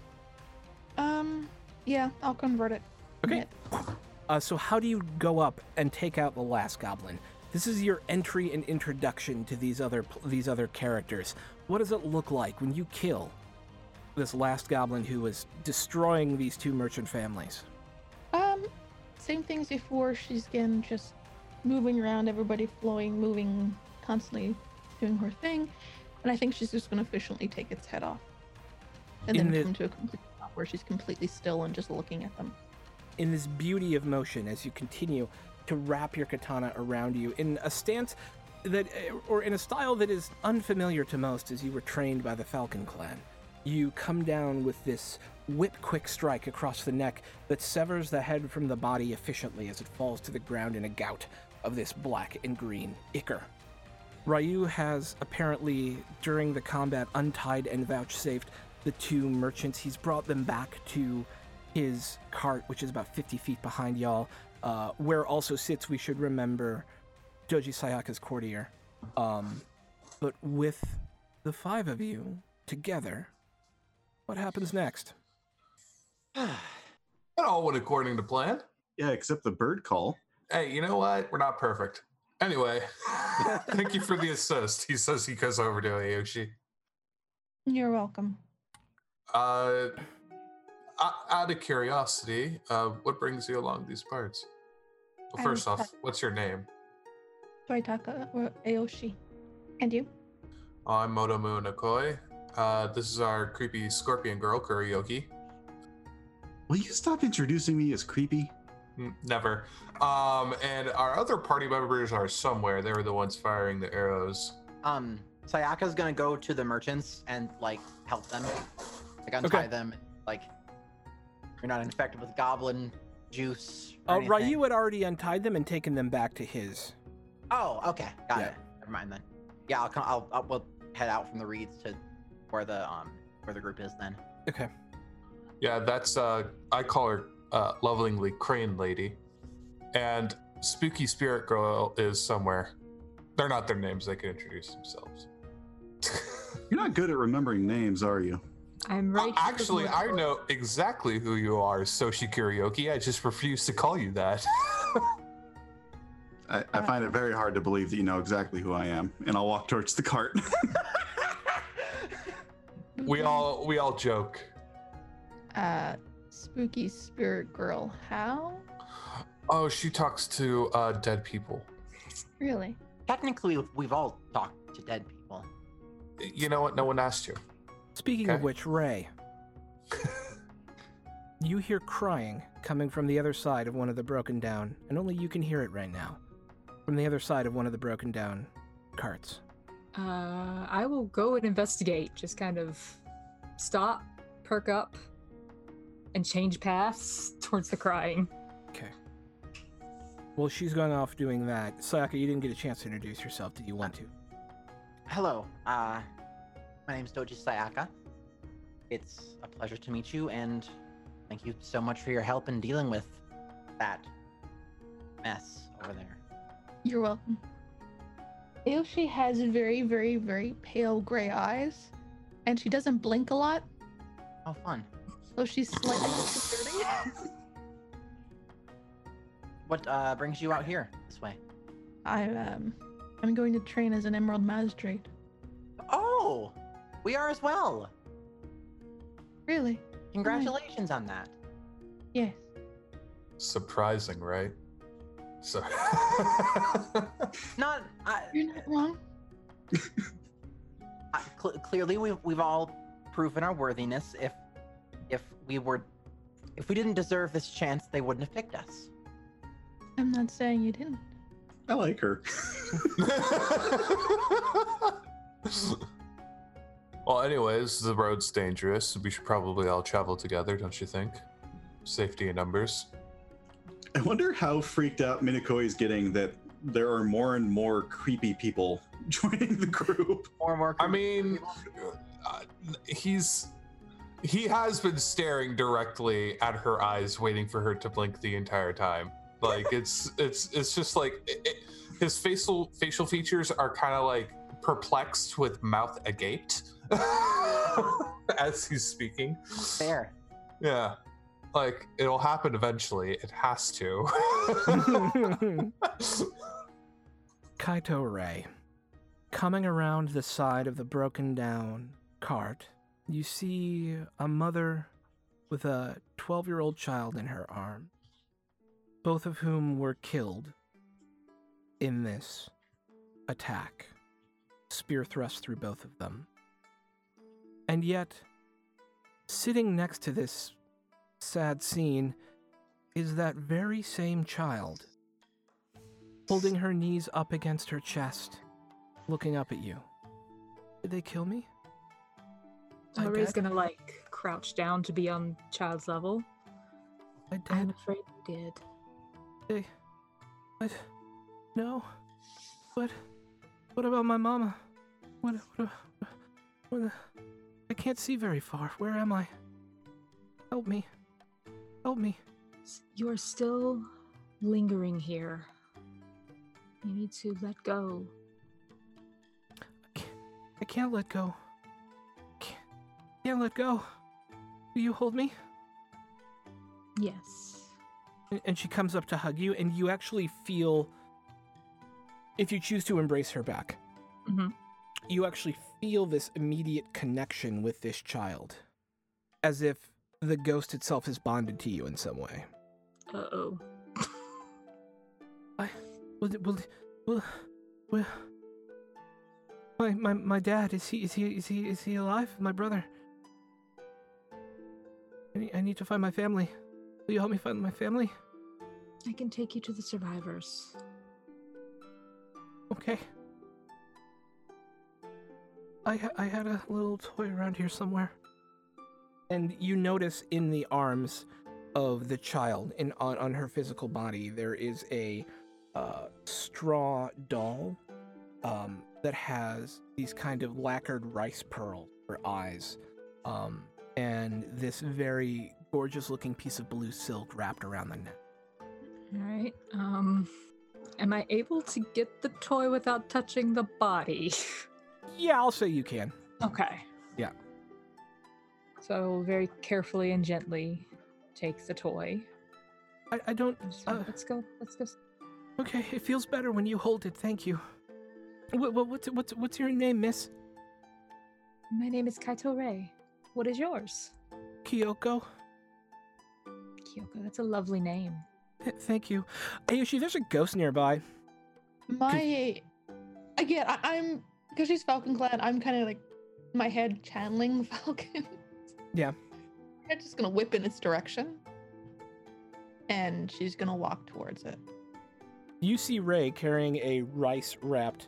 Um, yeah, I'll convert it. Okay. Uh, so how do you go up and take out the last goblin? This is your entry and introduction to these other these other characters. What does it look like when you kill this last goblin who is destroying these two merchant families? Um, same things before. She's again just moving around, everybody flowing, moving, constantly doing her thing. And I think she's just going to efficiently take its head off. And In then the- come to a complete stop where she's completely still and just looking at them. In this beauty of motion as you continue to wrap your katana around you in a stance that, or in a style that is unfamiliar to most as you were trained by the Falcon clan. You come down with this whip quick strike across the neck that severs the head from the body efficiently as it falls to the ground in a gout of this black and green ichor. Ryu has apparently, during the combat, untied and vouchsafed the two merchants. He's brought them back to his cart, which is about fifty feet behind y'all, uh, where also sits, we should remember, Doji Sayaka's courtier. Um, but with the five of you together, what happens next? It all went according to plan. Yeah, except the bird call. Hey, you know what? We're not perfect. Anyway, thank you for the assist. He says he goes over to Aoshi. You're welcome. Uh, o- out of curiosity, uh, what brings you along these parts? Well, first I'm off, what's your name? Toritaka or Aoshi. And you? I'm Motomu Nakoi. Uh, this is our creepy scorpion girl, Kurioki. Will you stop introducing me as creepy? Mm, Never. Um, and our other party members are somewhere. They were the ones firing the arrows. Um, Sayaka's gonna go to the merchants and like help them, like untie Okay. them. Like you're not infected with goblin juice. Uh, Or anything. Ryu had already untied them and taken them back to his. Oh, okay, got Yeah. it. Never mind then. Yeah, I'll come. I'll, I'll we'll head out from the reeds to where the um where the group is then. Okay. Yeah, that's, uh, I call her uh, lovingly Crane Lady. And Spooky Spirit Girl is somewhere. They're not their names, they can introduce themselves. You're not good at remembering names, are you? I'm Uh, right. actually, I know exactly who you are, Soshi Kurioki. I just refuse to call you that. I, I find it very hard to believe that you know exactly who I am, and I'll walk towards the cart. we all we all joke. Uh, spooky spirit girl. How? Oh, she talks to uh, dead people. Really? Technically, we've all talked to dead people. You know what? No one asked you. Speaking of Okay. which, Ray, you hear crying coming from the other side of one of the broken down, and only you can hear it right now, from the other side of one of the broken down carts. Uh, I will go and investigate. Just kind of stop, perk up, and change paths towards the crying. Okay. Well, she's going off doing that. Sayaka, you didn't get a chance to introduce yourself. Did you want to? Hello, uh, my name's Doji Sayaka. It's a pleasure to meet you, and thank you so much for your help in dealing with that mess over there. You're welcome. Aoshi has very, very, very pale gray eyes, and she doesn't blink a lot, Oh, fun. so she's slightly disconcerting. What uh, brings you out here this way? I um, I'm going to train as an Emerald Magistrate. Oh, we are as well. Really? Congratulations on that. Yes. Surprising, right? So. Not, I, You're not wrong. I, cl- clearly we've we've all proven our worthiness. If if we were, if we didn't deserve this chance, they wouldn't have picked us. I'm not saying you didn't. I like her. Well, anyways, the road's dangerous. We should probably all travel together, don't you think? Safety in numbers. I wonder how freaked out Minakoi is getting that there are more and more creepy people joining the group. More and more. I mean, uh, he's he has been staring directly at her eyes, waiting for her to blink the entire time. Like it's it's it's just like it, it, his facial facial features are kind of like perplexed with mouth agaped as he's speaking. fair. Yeah, like it'll happen eventually. It has to. Kaito Ray, coming around the side of the broken down cart, you see a mother with a twelve-year-old child in her arms, both of whom were killed in this attack. Spear thrust through both of them. And yet, sitting next to this sad scene is that very same child, holding her knees up against her chest, looking up at you. Did they kill me? I Ray's dead? gonna like crouch down to be on child's level. I I'm dead? afraid you did. They... What? No? What? What about my mama? What? What? What? I can't see very far. Where am I? Help me. Help me. You are still lingering here. You need to let go. I can't, I can't let go. Can't, can't let go. Will you hold me? Yes. And- And she comes up to hug you, and you actually feel, if you choose to embrace her back, Mm-hmm. you actually feel this immediate connection with this child, as if the ghost itself is bonded to you in some way. Uh-oh. will, will, will, will, my, my, my dad, is he, is he, is he, is he alive? My brother. I need, I need to find my family. Will you help me find my family? I can take you to the survivors. Okay. I, ha- I had a little toy around here somewhere. And you notice in the arms of the child, in on, on her physical body, there is a uh, straw doll um, that has these kind of lacquered rice pearls for eyes, um, and this very gorgeous-looking piece of blue silk wrapped around the neck. All right. Um, am I able to get the toy without touching the body? Yeah, I'll say you can. Okay. Yeah. So I will very carefully and gently take the toy. I, I don't... Just- Uh, let's go. Let's go. okay, it feels better when you hold it, thank you. What, what, what's, what's, what's your name, miss? My name is Kaito Rei. What is yours? Kyoko? Kyoko. That's a lovely name. Th- thank you. Ayushi, there's a ghost nearby. My, again, I, I'm because she's Falcon clad. I'm kind of like my head channeling Falcon. Yeah. I'm just gonna whip in its direction, and she's gonna walk towards it. You see Ray carrying a rice-wrapped,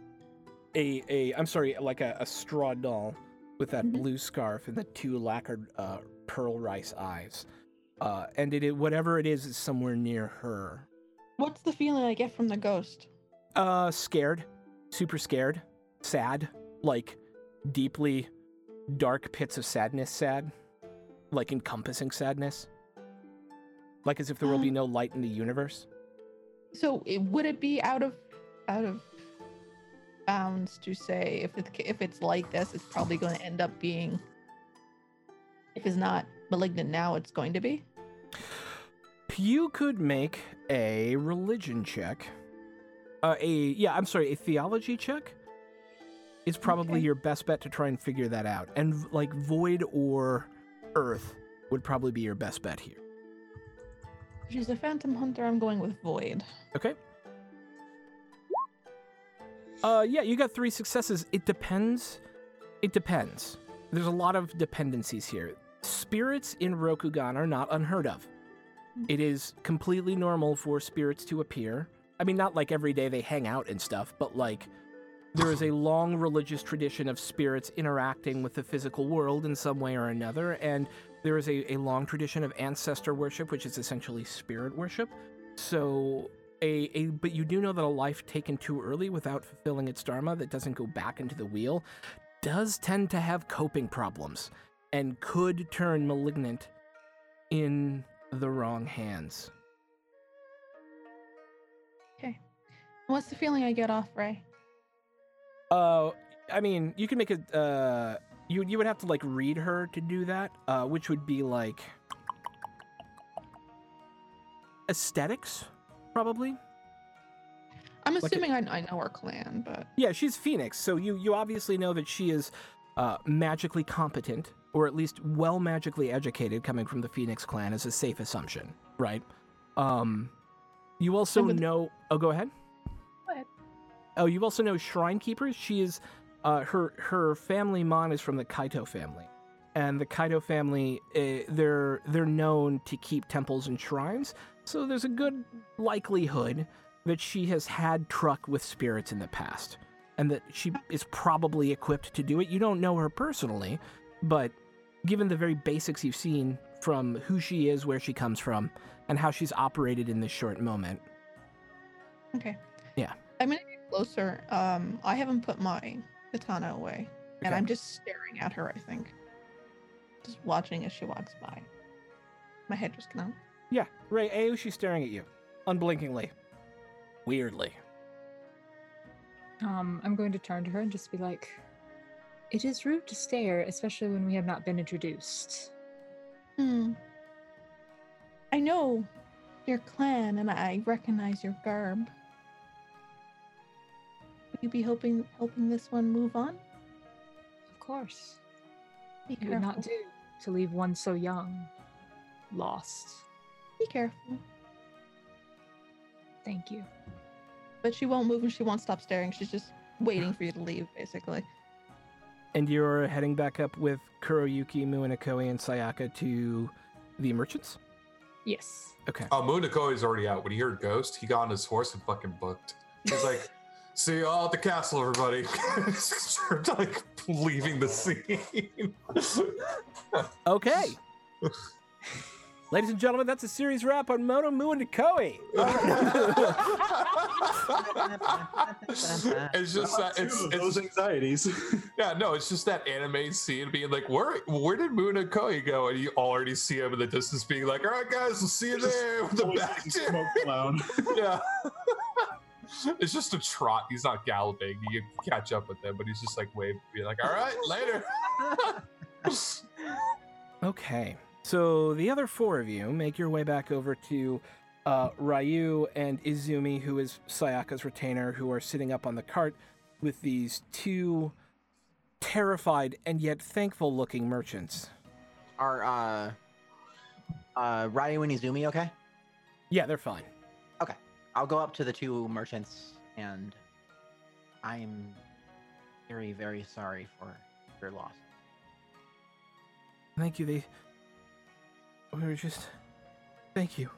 a, a, I'm sorry, like a, a straw doll with that Mhm. blue scarf and the two lacquered uh, pearl rice eyes. Uh, and it, whatever it is is somewhere near her. What's the feeling I get from the ghost? Uh, scared, super scared, sad, like deeply dark pits of sadness sad, like encompassing sadness. Like as if there will be Um, no light in the universe. So it, would it be out of out of bounds to say if it, if it's like this, it's probably going to end up being, if it's not malignant now, it's going to be? You could make a religion check. Uh, a yeah, I'm sorry, a theology check is probably Okay. your best bet to try and figure that out. And like void or earth would probably be your best bet here. She's a phantom hunter. I'm going with void. Okay. Uh, yeah, you got three successes. It depends. It depends. There's a lot of dependencies here. Spirits in Rokugan are not unheard of. It is completely normal for spirits to appear. I mean, not like every day they hang out and stuff, but like there is a long religious tradition of spirits interacting with the physical world in some way or another, and there is a, a long tradition of ancestor worship, which is essentially spirit worship. So, a, a but you do know that a life taken too early without fulfilling its dharma that doesn't go back into the wheel does tend to have coping problems and could turn malignant in the wrong hands. Okay. What's the feeling I get off Ray? Uh, I mean, you can make a, uh, you, you would have to, like, read her to do that, uh, which would be, like, aesthetics, probably? I'm Like a- assuming I, I know her clan, but Yeah, she's Phoenix, so you, you obviously know that she is, uh, magically competent, or at least well magically educated coming from the Phoenix clan is a safe assumption, right? Um, you also And with- know, oh, go ahead. Go ahead. Oh, you also know Shrine Keepers. She is, uh, her her family mon is from the Kaito family, and the Kaito family, uh, they're they're known to keep temples and shrines. So there's a good likelihood that she has had truck with spirits in the past, and that she is probably equipped to do it. You don't know her personally, but given the very basics you've seen from who she is, where she comes from, and how she's operated in this short moment. okay. Yeah. I'm gonna get closer. Um, I haven't put my katana away, and Okay. I'm just staring at her. I think, just watching as she walks by. My head just kind of. Yeah, Ray, Ayushi's staring at you, unblinkingly. Weirdly. Um, I'm going to turn to her and just be like, "It is rude to stare, especially when we have not been introduced." Hmm. I know your clan, and I recognize your garb. Would you be hoping helping this one move on? Of course. Be It would careful. not do to leave one so young lost. Be careful. Thank you. but she won't move and she won't stop staring. She's just waiting for you to leave, basically. And you're heading back up with Kuroyuki, Muinakoi, and Sayaka to the merchants? Yes. Okay. Oh, Munakoi's already out. When he heard Ghost, he got on his horse and fucking booked. He's like, see you all at the castle, everybody. Start, like, leaving the scene. Okay. Ladies and gentlemen, that's a series wrap on Mono Muinakoi. It's just that it's, Two of it's those anxieties. yeah, no, it's just that anime scene being like, where where did Muinakoi go? And you already see him in the distance being like, all right, guys, we'll see you there with the back Smoke cloud. Yeah. It's just a trot. He's not galloping. You can catch up with him, but he's just like waving, be like, all right, later. Okay. So the other four of you make your way back over to uh, Ryu and Izumi, who is Sayaka's retainer, who are sitting up on the cart with these two terrified and yet thankful-looking merchants. Are uh, uh, Ryu and Izumi okay? Yeah, they're fine. Okay. I'll go up to the two merchants, and I'm very, very sorry for your loss. Thank you. They... We were just... Thank you.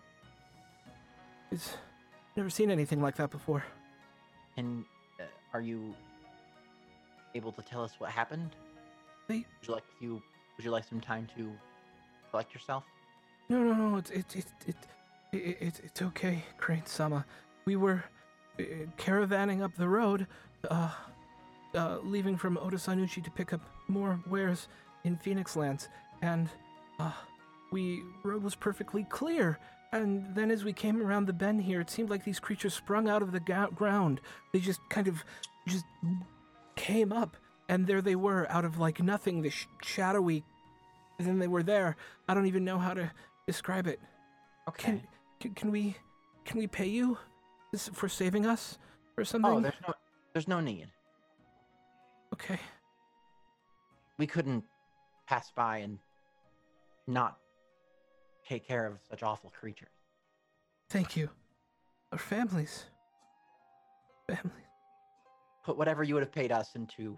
It's... Never seen anything like that before. And uh, are you able to tell us what happened? They... Would you like a few? Would you like some time to collect yourself? No, no, no. It's it it it it, it it's okay, Crane-sama. We were uh, caravanning up the road, uh, uh, leaving from Otosanuchi to pick up more wares in Phoenix Lands, and uh, we road was perfectly clear. And then as we came around the bend here, it seemed like these creatures sprung out of the ga- ground. They just kind of just came up, and there they were, out of like nothing, the sh- shadowy. And then they were there. I don't even know how to describe it. Okay. Can, can can we can we pay you this, for saving us or something? Oh, there's no there's no need. Okay. We couldn't pass by and not take care of such awful creatures. Thank you. Our families. Families. Put whatever you would have paid us into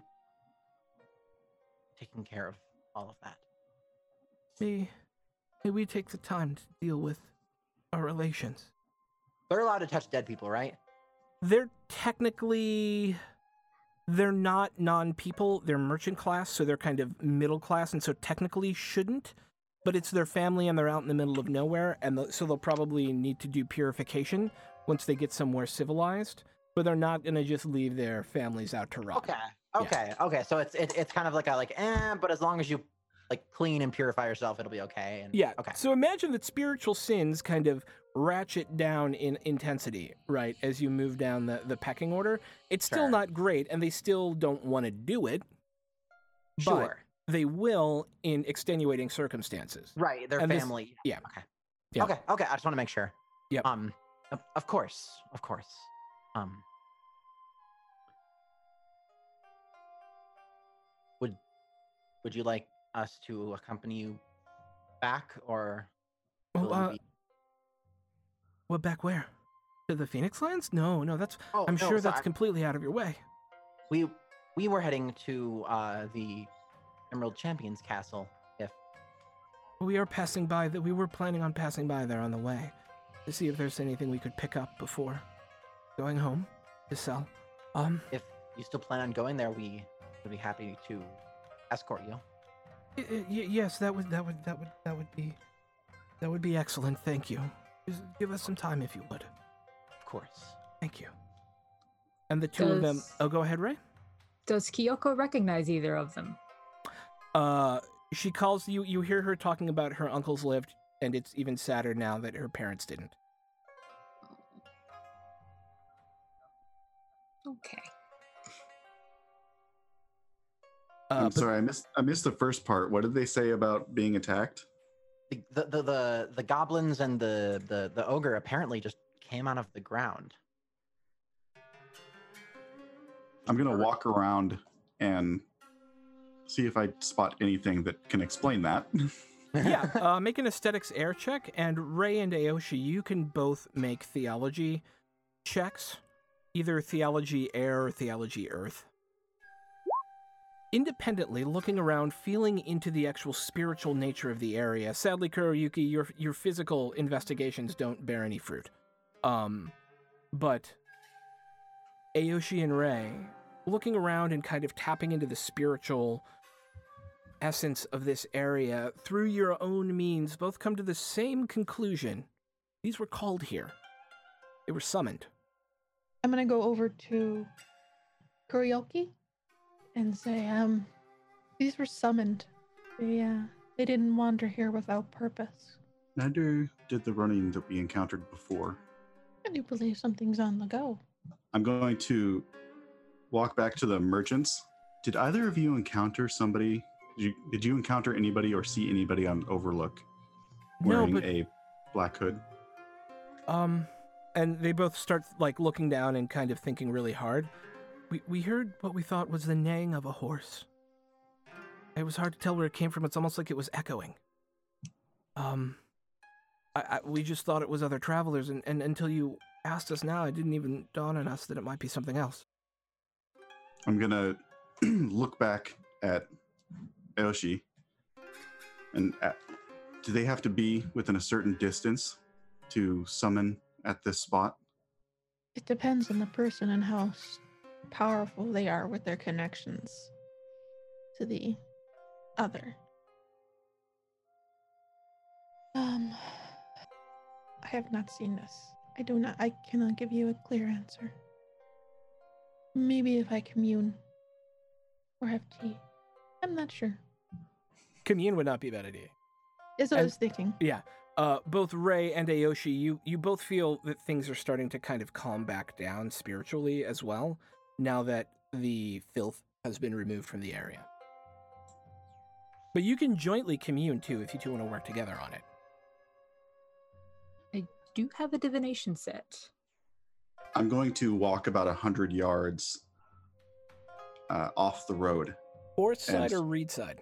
taking care of all of that. May, may we take the time to deal with our relations. They're allowed to touch dead people, right? They're technically... They're not non-people. They're merchant class, so they're kind of middle class, and so technically shouldn't. But it's their family, and they're out in the middle of nowhere, and the, so they'll probably need to do purification once they get somewhere civilized. But they're not going to just leave their families out to rot. Okay. Okay. Yeah. Okay. So it's it, it's kind of like a like eh, but as long as you like clean and purify yourself, it'll be okay. And, yeah. Okay. So imagine that spiritual sins kind of ratchet down in intensity, right? As you move down the, the pecking order. It's still Sure. not great, and they still don't want to do it. Sure. But they will in extenuating circumstances. Right. Their And this- family. yeah. Okay. Yeah. Okay. Okay. I just want to make sure. Yep. Um. Of, of course. Of course. Um. Would Would you like us to accompany you back, or Oh, will you uh, be- what, back where? To the Phoenix Lands? No, no, that's... Oh, I'm no, sure that's sorry. completely out of your way. we we were heading to uh the Emerald Champions Castle. If We are passing by, that we were planning on passing by there on the way to see if there's anything we could pick up before going home to sell. Um, if you still plan on going there, we would be happy to escort you. y- y- y- yes, that would, that would, that would, that would be, that would be excellent. Thank you. Just give us some time if you would. Of course. Thank you. And the two of them... Does- Oh, go ahead, Ray. Does Kyoko recognize either of them? Uh, she calls you. You hear her talking about her uncle's lift, and it's even sadder now that her parents didn't. Okay. Uh, I'm but- sorry, I missed I missed the first part. What did they say about being attacked? The the the the, the goblins and the, the the ogre apparently just came out of the ground. I'm gonna walk around and see if I spot anything that can explain that. yeah, uh, make an aesthetics air check, and Ray and Aoshi, you can both make theology checks either theology air or theology earth. Independently, looking around, feeling into the actual spiritual nature of the area. Sadly, Kuroyuki, your your physical investigations don't bear any fruit. Um, but Aoshi and Rei, looking around and kind of tapping into the spiritual essence of this area through your own means, both come to the same conclusion. These were called here. They were summoned. I'm gonna go over to Kuroyuki and say, um, these were summoned. They, uh, they didn't wander here without purpose. Neither did the running that we encountered before. I do believe something's on the go. I'm going to walk back to the merchants. Did either of you encounter somebody? Did you, did you encounter anybody or see anybody on Overlook wearing no, but, a black hood? Um, and they both start like looking down and kind of thinking really hard. We we heard what we thought was the neighing of a horse. It was hard to tell where it came from. It's almost like it was echoing. Um, I, I we just thought it was other travelers, and, and until you asked us now, it didn't even dawn on us that it might be something else. I'm gonna look back at Aoshi, and at, do they have to be within a certain distance to summon at this spot? It depends on the person and how s- powerful they are with their connections to the other. Um, I have not seen this. I do not, I cannot give you a clear answer. Maybe if I commune or have tea. I'm not sure. Commune would not be a bad idea. Is what I And- was thinking. Yeah. Uh, both Rei and Aoshi, you, you both feel that things are starting to kind of calm back down spiritually as well, now that the filth has been removed from the area. But you can jointly commune, too, if you two want to work together on it. I do have a divination set. I'm going to walk about a hundred yards uh, off the road, Forest side And- or reed side?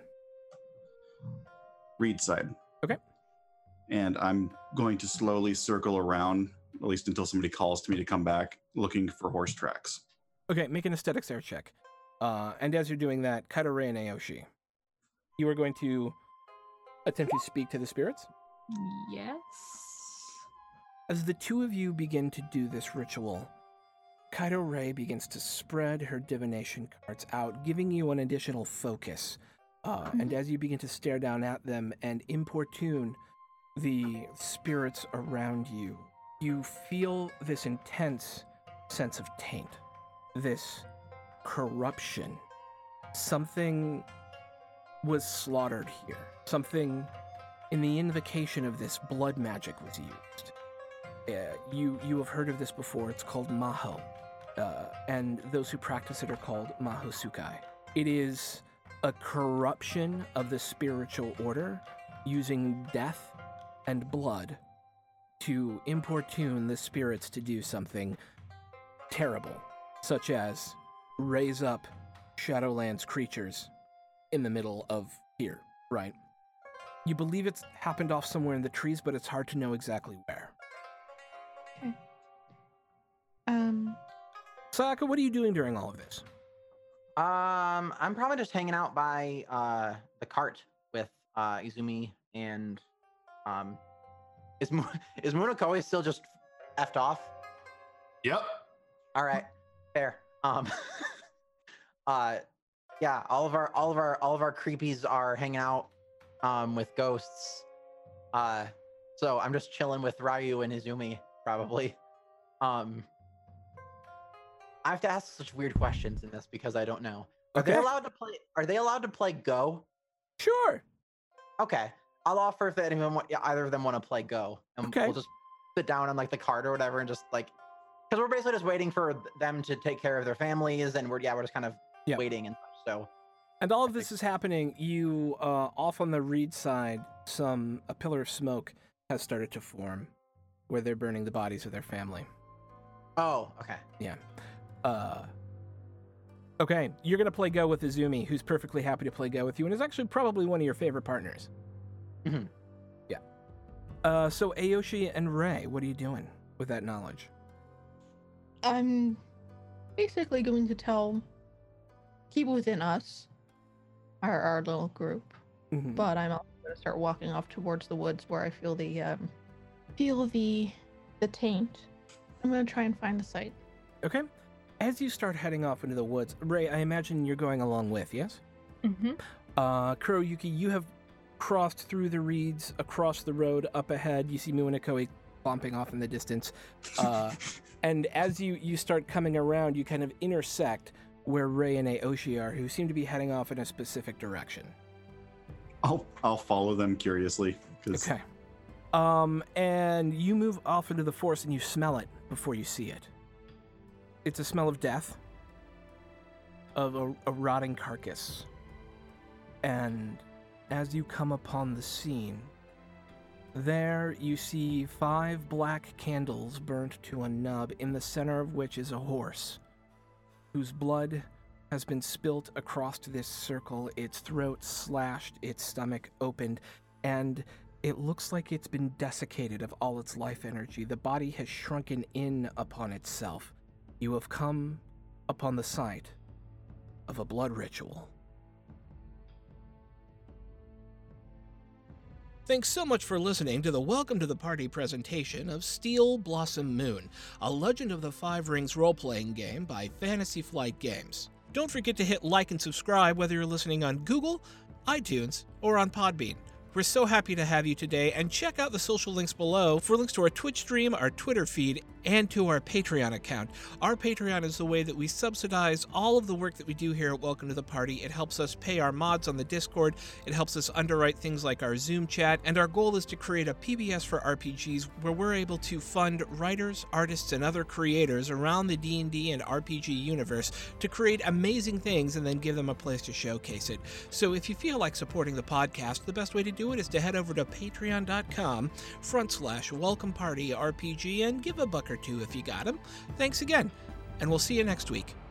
reed side. Okay. And I'm going to slowly circle around, at least until somebody calls to me to come back, looking for horse tracks. Okay, make an aesthetics air check. Uh, and as you're doing that, Kaito, Rei, and Aoshi, you are going to attempt to speak to the spirits. Yes. As the two of you begin to do this ritual, Kaito Rei begins to spread her divination cards out, giving you an additional focus. Uh, and as you begin to stare down at them and importune the spirits around you, you feel this intense sense of taint, this corruption. Something was slaughtered here. Something in the invocation of this blood magic was used. Uh, you you have heard of this before. It's called Maho, uh, and those who practice it are called Maho Sukai. It is a corruption of the spiritual order using death and blood to importune the spirits to do something terrible, such as raise up Shadowlands creatures in the middle of here, right? You believe it's happened off somewhere in the trees, but it's hard to know exactly where. Okay. Um, Sayaka, what are you doing during all of this? Um, I'm probably just hanging out by uh the cart with uh Izumi and um is Mu- is Munakoi still just effed off? Yep. All right, fair. Um, uh, yeah, all of our all of our all of our creepies are hanging out um with ghosts. Uh, so I'm just chilling with Ryu and Izumi probably. Um. I have to ask such weird questions in this because I don't know. Are they Okay. allowed to play? Are they allowed to play Go? Sure. Okay, I'll offer if anyone, wa- yeah, either of them want to play Go, and Okay. we'll just sit down on like the cart or whatever, and just like, because we're basically just waiting for th- them to take care of their families, and we're yeah, we're just kind of Yeah. waiting and such. So And all of this is happening. You, uh, off on the reed side, some a pillar of smoke has started to form, where they're burning the bodies of their family. oh, okay. Yeah. Uh. Okay, you're gonna play Go with Izumi, who's perfectly happy to play Go with you, and is actually probably one of your favorite partners. Mhm. Yeah. Uh. So Aoshi and Rei, what are you doing with that knowledge? I'm basically going to tell, keep within us, our, our little group. Mm-hmm. But I'm also going to start walking off towards the woods where I feel the um, feel the the taint. I'm going to try and find the site. Okay. As you start heading off into the woods, Ray, I imagine you're going along with, yes? Mm-hmm. Uh, Kuroyuki, you have crossed through the reeds, across the road, up ahead. You see Muinakoi bumping off in the distance. Uh, and as you, you start coming around, you kind of intersect where Ray and Aoshi are, who seem to be heading off in a specific direction. I'll I'll follow them curiously. 'Cause... Okay. Um, and you move off into the forest and you smell it before you see it. It's a smell of death, of a, a rotting carcass. And as you come upon the scene, there you see five black candles burnt to a nub, in the center of which is a horse, whose blood has been spilt across this circle, its throat slashed, its stomach opened, and it looks like it's been desiccated of all its life energy. The body has shrunken in upon itself. You have come upon the site of a blood ritual. Thanks so much for listening to the Welcome to the Party presentation of Steel Blossom Moon, a Legend of the Five Rings role-playing game by Fantasy Flight Games. Don't forget to hit like and subscribe whether you're listening on Google, iTunes, or on Podbean. We're so happy to have you today, and check out the social links below for links to our Twitch stream, our Twitter feed, and to our Patreon account. Our Patreon is the way that we subsidize all of the work that we do here at Welcome to the Party. It helps us pay our mods on the Discord, it helps us underwrite things like our Zoom chat, and our goal is to create a P B S for R P Gs where we're able to fund writers, artists, and other creators around the D and D and R P G universe to create amazing things and then give them a place to showcase it. So if you feel like supporting the podcast, the best way to do it is to head over to patreon.com front slash welcome party RPG and give a buck or two if you got them. Thanks again, and we'll see you next week.